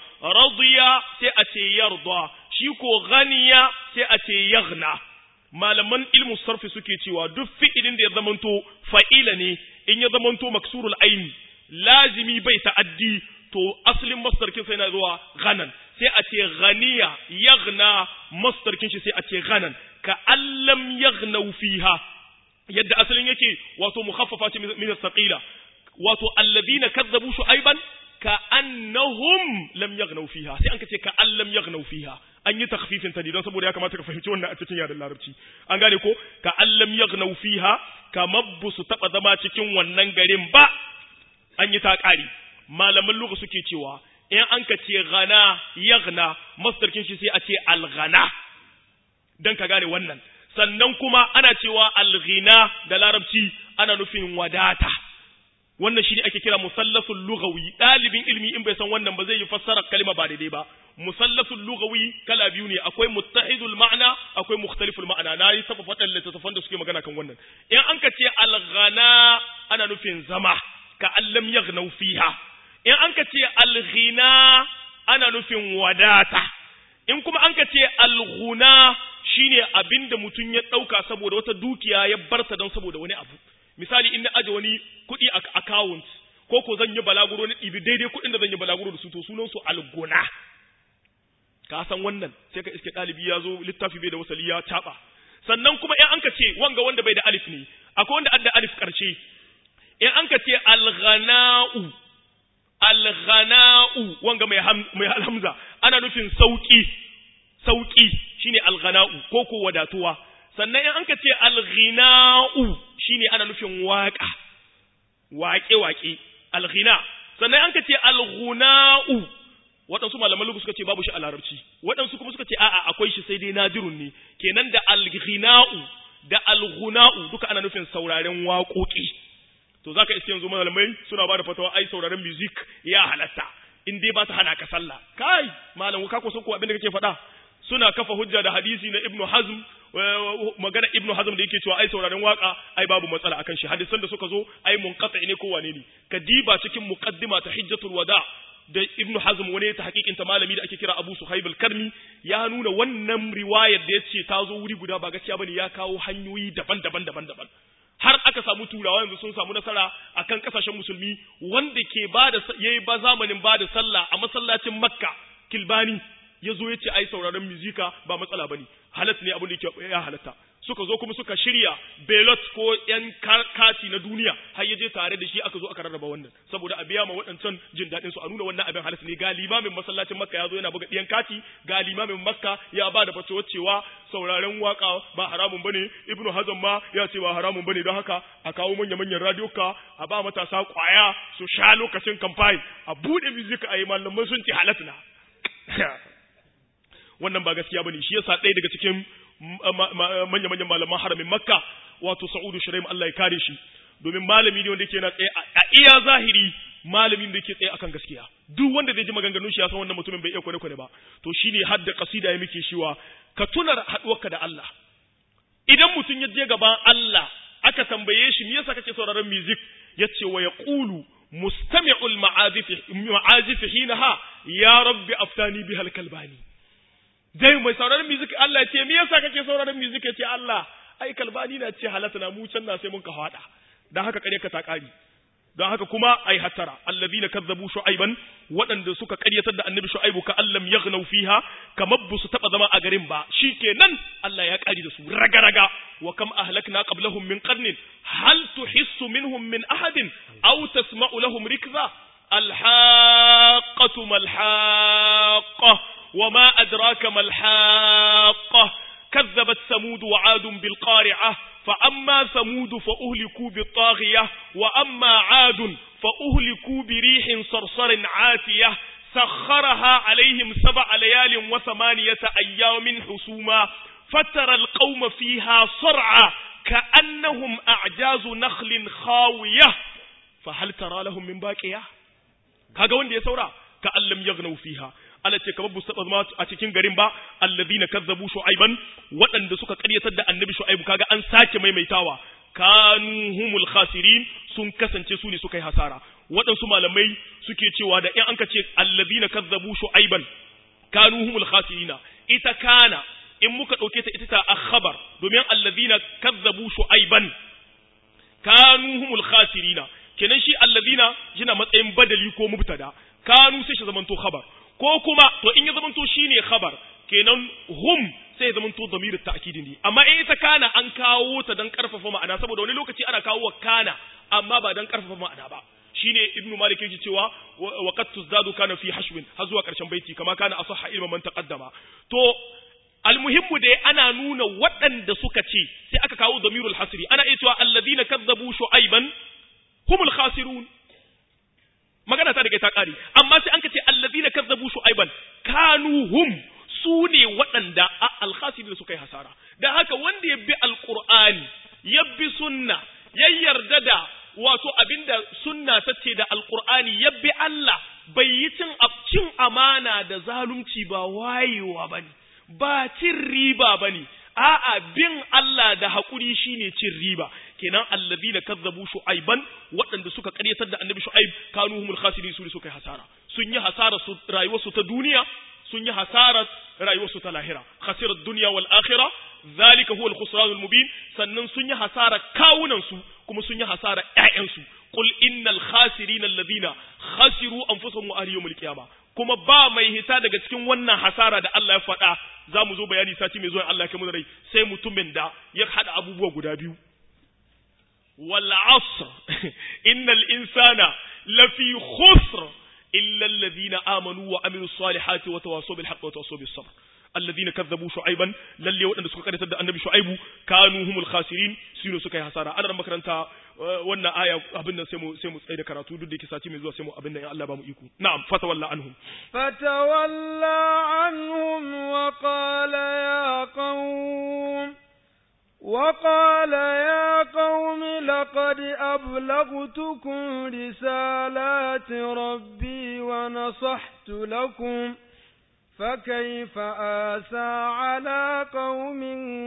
sai a ce yarda shi ko ghaniya sai a ce yaghna malaman ilmu sarfi suke cewa duk fi'ilin da ya zamanto fa'ila ne in ya zamanto maksurul aini lazimi bai ta'addi to asalin masdarkin sai na zuwa ghanan sai a ce ghaniya yaghna masdarkin shi sai a ce ghanan ka allam yaghnau fiha yadda asalin yake wato mukhaffafa ce min as-saqila wato alladina kazzabu shu'aiban ka annahum lam yaghnau fiha sai an kace ka allam yaghnau fiha an yi takhfifin ta don saboda ya kamata ka fahimci wannan a cikin yaren larabci an gane ko ka allam yaghnau fiha kamar bu su taba zama cikin wannan garin ba an yi ta ƙari malaman lugha suke cewa in an ka ce ghana yaghna masdarkin shi sai a ce alghana dan ka gane wannan sannan kuma ana cewa alghina da larabci ana nufin wadata wannan shine ake kira musallasul lughawi dalibin ilmi in bai san wannan ba zai yi fassara kalma ba daidai ba musallasul lughawi kala biyu ne akwai muttahidul ma'na akwai mukhtaliful ma'na na yi saba fadan littattafan da suke magana kan wannan in an ka ce alghana ana nufin zama ka allam yaghnau fiha in an ka ce alghina ana nufin wadata in kuma an ka ce alghuna shine abinda mutun ya dauka saboda wata dukiya ya barta don saboda wani abu misali in na aje wani kuɗi a account ko zan yi balaguro ni ɗibi daidai kuɗin da zan yi balaguro da su to sunan su alguna ka san wannan sai ka iske ɗalibi ya zo littafi bai da wasali ya taɓa sannan kuma in an ka ce wanga wanda bai da alif ne akwai wanda adda alif ƙarshe in an ka ce alghana'u wanga mai alhamza ana nufin sauki shine alghana'u ko wadatuwa sannan in an ka ce alghina'u shine ana nufin waƙe alghina sannan an ka ce alghuna'u waɗansu malaman lugu suka ce babu shi a larabci waɗansu kuma suka ce a'a akwai shi sai dai nadirun ne kenan da alghina'u da alghuna'u duka ana nufin sauraren waƙoƙi to zaka iske yanzu malamai suna ba da fatawa ai sauraren music ya halatta in dai ba ta hana ka sallah kai malam ka ko san ko abin da kake faɗa suna kafa hujja da hadisi na Ibn Hazm magana Ibn Hazm da yake cewa ai sauraron waka ai babu matsala akan shi hadisan da suka zo ai munqati ne ko wane ne kadiba cikin muqaddima ta Hijjatul Wada da Ibn Hazm wani ta hakikin ta malami da ake kira Abu Suhaib al-Karmi ya nuna wannan riwayar da yace ta zo wuri guda ba gaskiya bane ya kawo hanyoyi daban-daban har aka samu turawa yanzu sun samu nasara akan kasashen musulmi wanda ke yayi ba zamanin bada sallah a masallacin Makka Kilbani yazo yace ai sauraron muzika ba matsala bane halat ne abin da yake ya halatta suka zo kuma suka shirya belot ko yan kati na duniya har yaje tare da shi aka zo aka rarraba wannan saboda a biya ma waɗancan jin daɗin su a nuna wannan abin halas ne ga limamin masallacin Makka yazo yana buga ɗiyan kati ga limamin Makka ya ba da fatawa cewa sauraron waka ba haramun bane Ibn Hazm ma ya ce ba haramun bane don haka a kawo manyan radioka a ba matasa kwaya su sha lokacin campaign a bude music a yi malamai sun ce halatna wannan ba gaskiya bane shi yasa ɗaya daga cikin manya-manyan malaman haramin Makka wato Sa'udu Shuraim Allah ya kare shi domin malami ne wanda yake yana tsaye a iya zahiri malamin da yake tsaye akan gaskiya duk wanda zai ji maganganun shi ya san wannan mutumin bai iya kwane ba to shine hadda kasida ya muke shiwa ka tunar haduwarka da Allah idan mutum ya je gaban Allah aka tambaye shi me yasa kake sauraron music yace wa yaqulu mustami'ul ma'azif hinaha ya rabbi aftani bihal kalbani dai mai sauraron music Allah ya ce me yasa kake sauraron music yace Allah ai kalbani na ce halatta na mu can na sai mun ka fada dan haka kare ka ta kari don haka kuma ai hattara alladhina kazzabu shu'aiban waɗanda suka ƙaryatar da annabi shu'aibu ka allam yaghnaw fiha kamar bu su taba zama a garin ba shikenan Allah ya ƙari da su raga wa kam ahlakna qablahum min qarnin hal tuhissu minhum min ahadin aw tasma'u lahum rikza alhaqqatu malhaqqah wama adraka malhaqqah كذبت ثمود وعاد بالقارعة فأما ثمود فأهلكوا بالطاغية وأما عاد فأهلكوا بريح صرصر عاتية سخرها عليهم 7 ليال و8 أيام حسوما فترى القوم فيها صرعى كأنهم أعجاز نخل خاوية فهل ترى لهم من باقية kaga wanda ya saura ka allam yaghnaw fiha Allah ce kamar busta zama a cikin garin ba alladhina kazzabu shu'aiban waɗanda suka ƙaryatar da annabi shu'aibu kaga an sake maimaitawa kanu humul khasirin sun kasance su ne suka yi hasara waɗansu malamai suke cewa da in an ka ce alladhina kazzabu shu'aiban kanu humul khasirina ita kana in muka dauke ta ita ta akhbar domin alladhina kazzabu shu'aiban kanu humul khasirina kenan shi alladhina yana matsayin badali ko mubtada kanu sai shi zamanto khabar ko kuma to in ya zamanto shine khabar kenan hum sai ya zamanto damir ta'kid ne amma in ita kana an kawo ta dan karfafa ma'ana saboda wani lokaci ana kawo kana amma ba dan karfafa ma'ana ba shine ibnu malik yake cewa wa qad tuzdadu kana fi hashwin har zuwa karshen baiti kama kana asahha ilman man taqaddama to almuhimmu dai ana nuna waɗanda suka ce sai aka kawo damirul hasri ana iya cewa alladhina kazzabu shu'aiban humul khasirun magana ta daga ta kare amma sai an ka ce allazina kazzabu shu'aiban kanu hum sune waɗanda al-khasirin suka yi hasara dan haka wanda ya bi alqur'ani ya bi sunna ya yarda da wato abinda sunna tace da alqur'ani ya bi Allah bai yi cin amana da zalunci ba wayewa bane ba cin riba bane a'a bin Allah da hakuri shine cin riba kenan allazina kazzabu shu'aiban waɗanda suka ƙaryatar da annabi shu'aib kanu humul khasirin su suka yi hasara sun yi hasara su rayuwar su ta duniya sun yi hasara rayuwar su ta lahira khasirat dunya wal akhirah zalika huwa al khusran al mubin sannan sun yi hasara kawunan su kuma sun yi hasara ƴaƴan su qul innal khasirin alladhina khasiru anfusahum wa ahlihim al qiyamah kuma ba mai hita daga cikin wannan hasara da Allah ya faɗa za mu zo bayani sati mai zuwa Allah ya kai mu rai sai mutumin da ya hada abubuwa guda biyu والعصر إن الإنسان لفي خسر إلا الذين آمنوا وعملوا الصالحات وتواصوا بالحق وتواصوا بالصبر الذين كذبوا شعيبا للي وأن سكا قريت النبي شعيب كانوا هم الخاسرين سينو سكا حسارة أنا لما كرنتا وانا آية أبنا سيمو سيدا كراتو دودي كساتي مزوا سيمو أبنا يا الله بامو إيكو نعم فتولى عنهم وقال يا قوم لقد أبلغتكم رسالات ربي ونصحت لكم فكيف آسى على قوم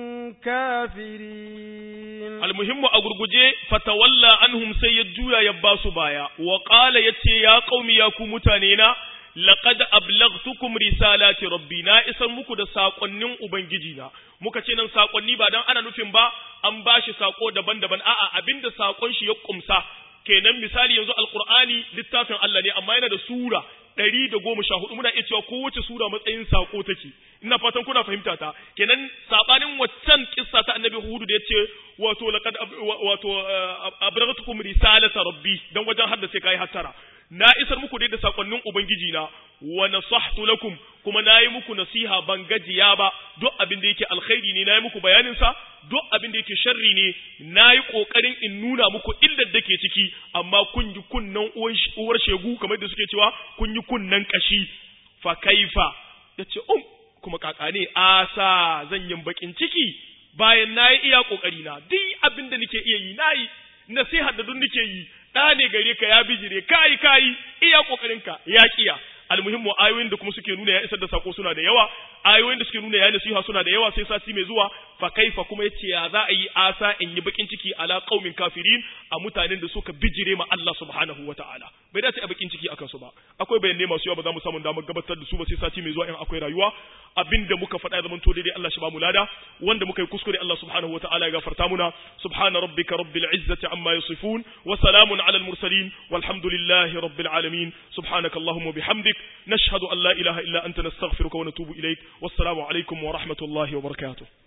كافرين المهم أغرغجي فتولى عنهم سيجويا يباسو بايا وقال يتي يا قوم يا كمتانينا laqad ablaghtukum risalati rabbina isan muku da sakonnin ubangijina muka ce nan sakonni ba dan ana nufin ba an bashi sako daban-daban a'a abinda sakon shi ya kumsa kenan misali yanzu alqur'ani littafin Allah ne amma yana da sura 114 muna iya cewa kowace sura matsayin sako take ina fatan kuna fahimta ta kenan sabanin waccan kissa ta annabi hudu da yace wato laqad ablaghtukum risalata rabbi dan wajen haddace kai hattara na isar muku dai da sakonnin ubangiji na wa nasahtu lakum kuma nayi muku nasiha ban gajiya ba duk abin da yake alkhairi ne nayi muku bayanin sa duk abin da yake sharri ne nayi kokarin in nuna muku illar dake ciki amma kun ji kunnan uwar shegu kamar da suke cewa kun yi kunnan kashi fa kaifa yace kuma kakane asa zan yin bakin ciki bayan nayi iya kokari na duk abin da nake iya yi nayi nasiha da duk nake yi da ne gare ka ya bijire kai iya kokarinka ya kiya almuhimmu ayoyin da kuma suke nuna ya isar da sako suna da yawa ayoyin da suke nuna ya nasiha suna da yawa sai sati mai zuwa fa kaifa kuma yace ya za a yi asa in yi bakin ciki ala qaumin kafirin a mutanen da suka bijire ma Allah subhanahu wataala bai dace a bakin ciki akan su ba akwai akwai bayanai masu yawa ba za mu samu damar gabatar da su ba sai sati mai zuwa in akwai rayuwa abinda muka faɗa zaman to daidai Allah shi ba mu lada wanda muka yi kuskure Allah subhanahu wataala ya gafarta muna subhana rabbika rabbil izzati amma yasifun wa salamun alal mursalin walhamdulillahi rabbil alamin subhanakallahumma bihamdik nashhadu an la ilaha illa anta nastaghfiruka wa natubu ilaik wassalamu alaikum wa rahmatullahi wa barakatuh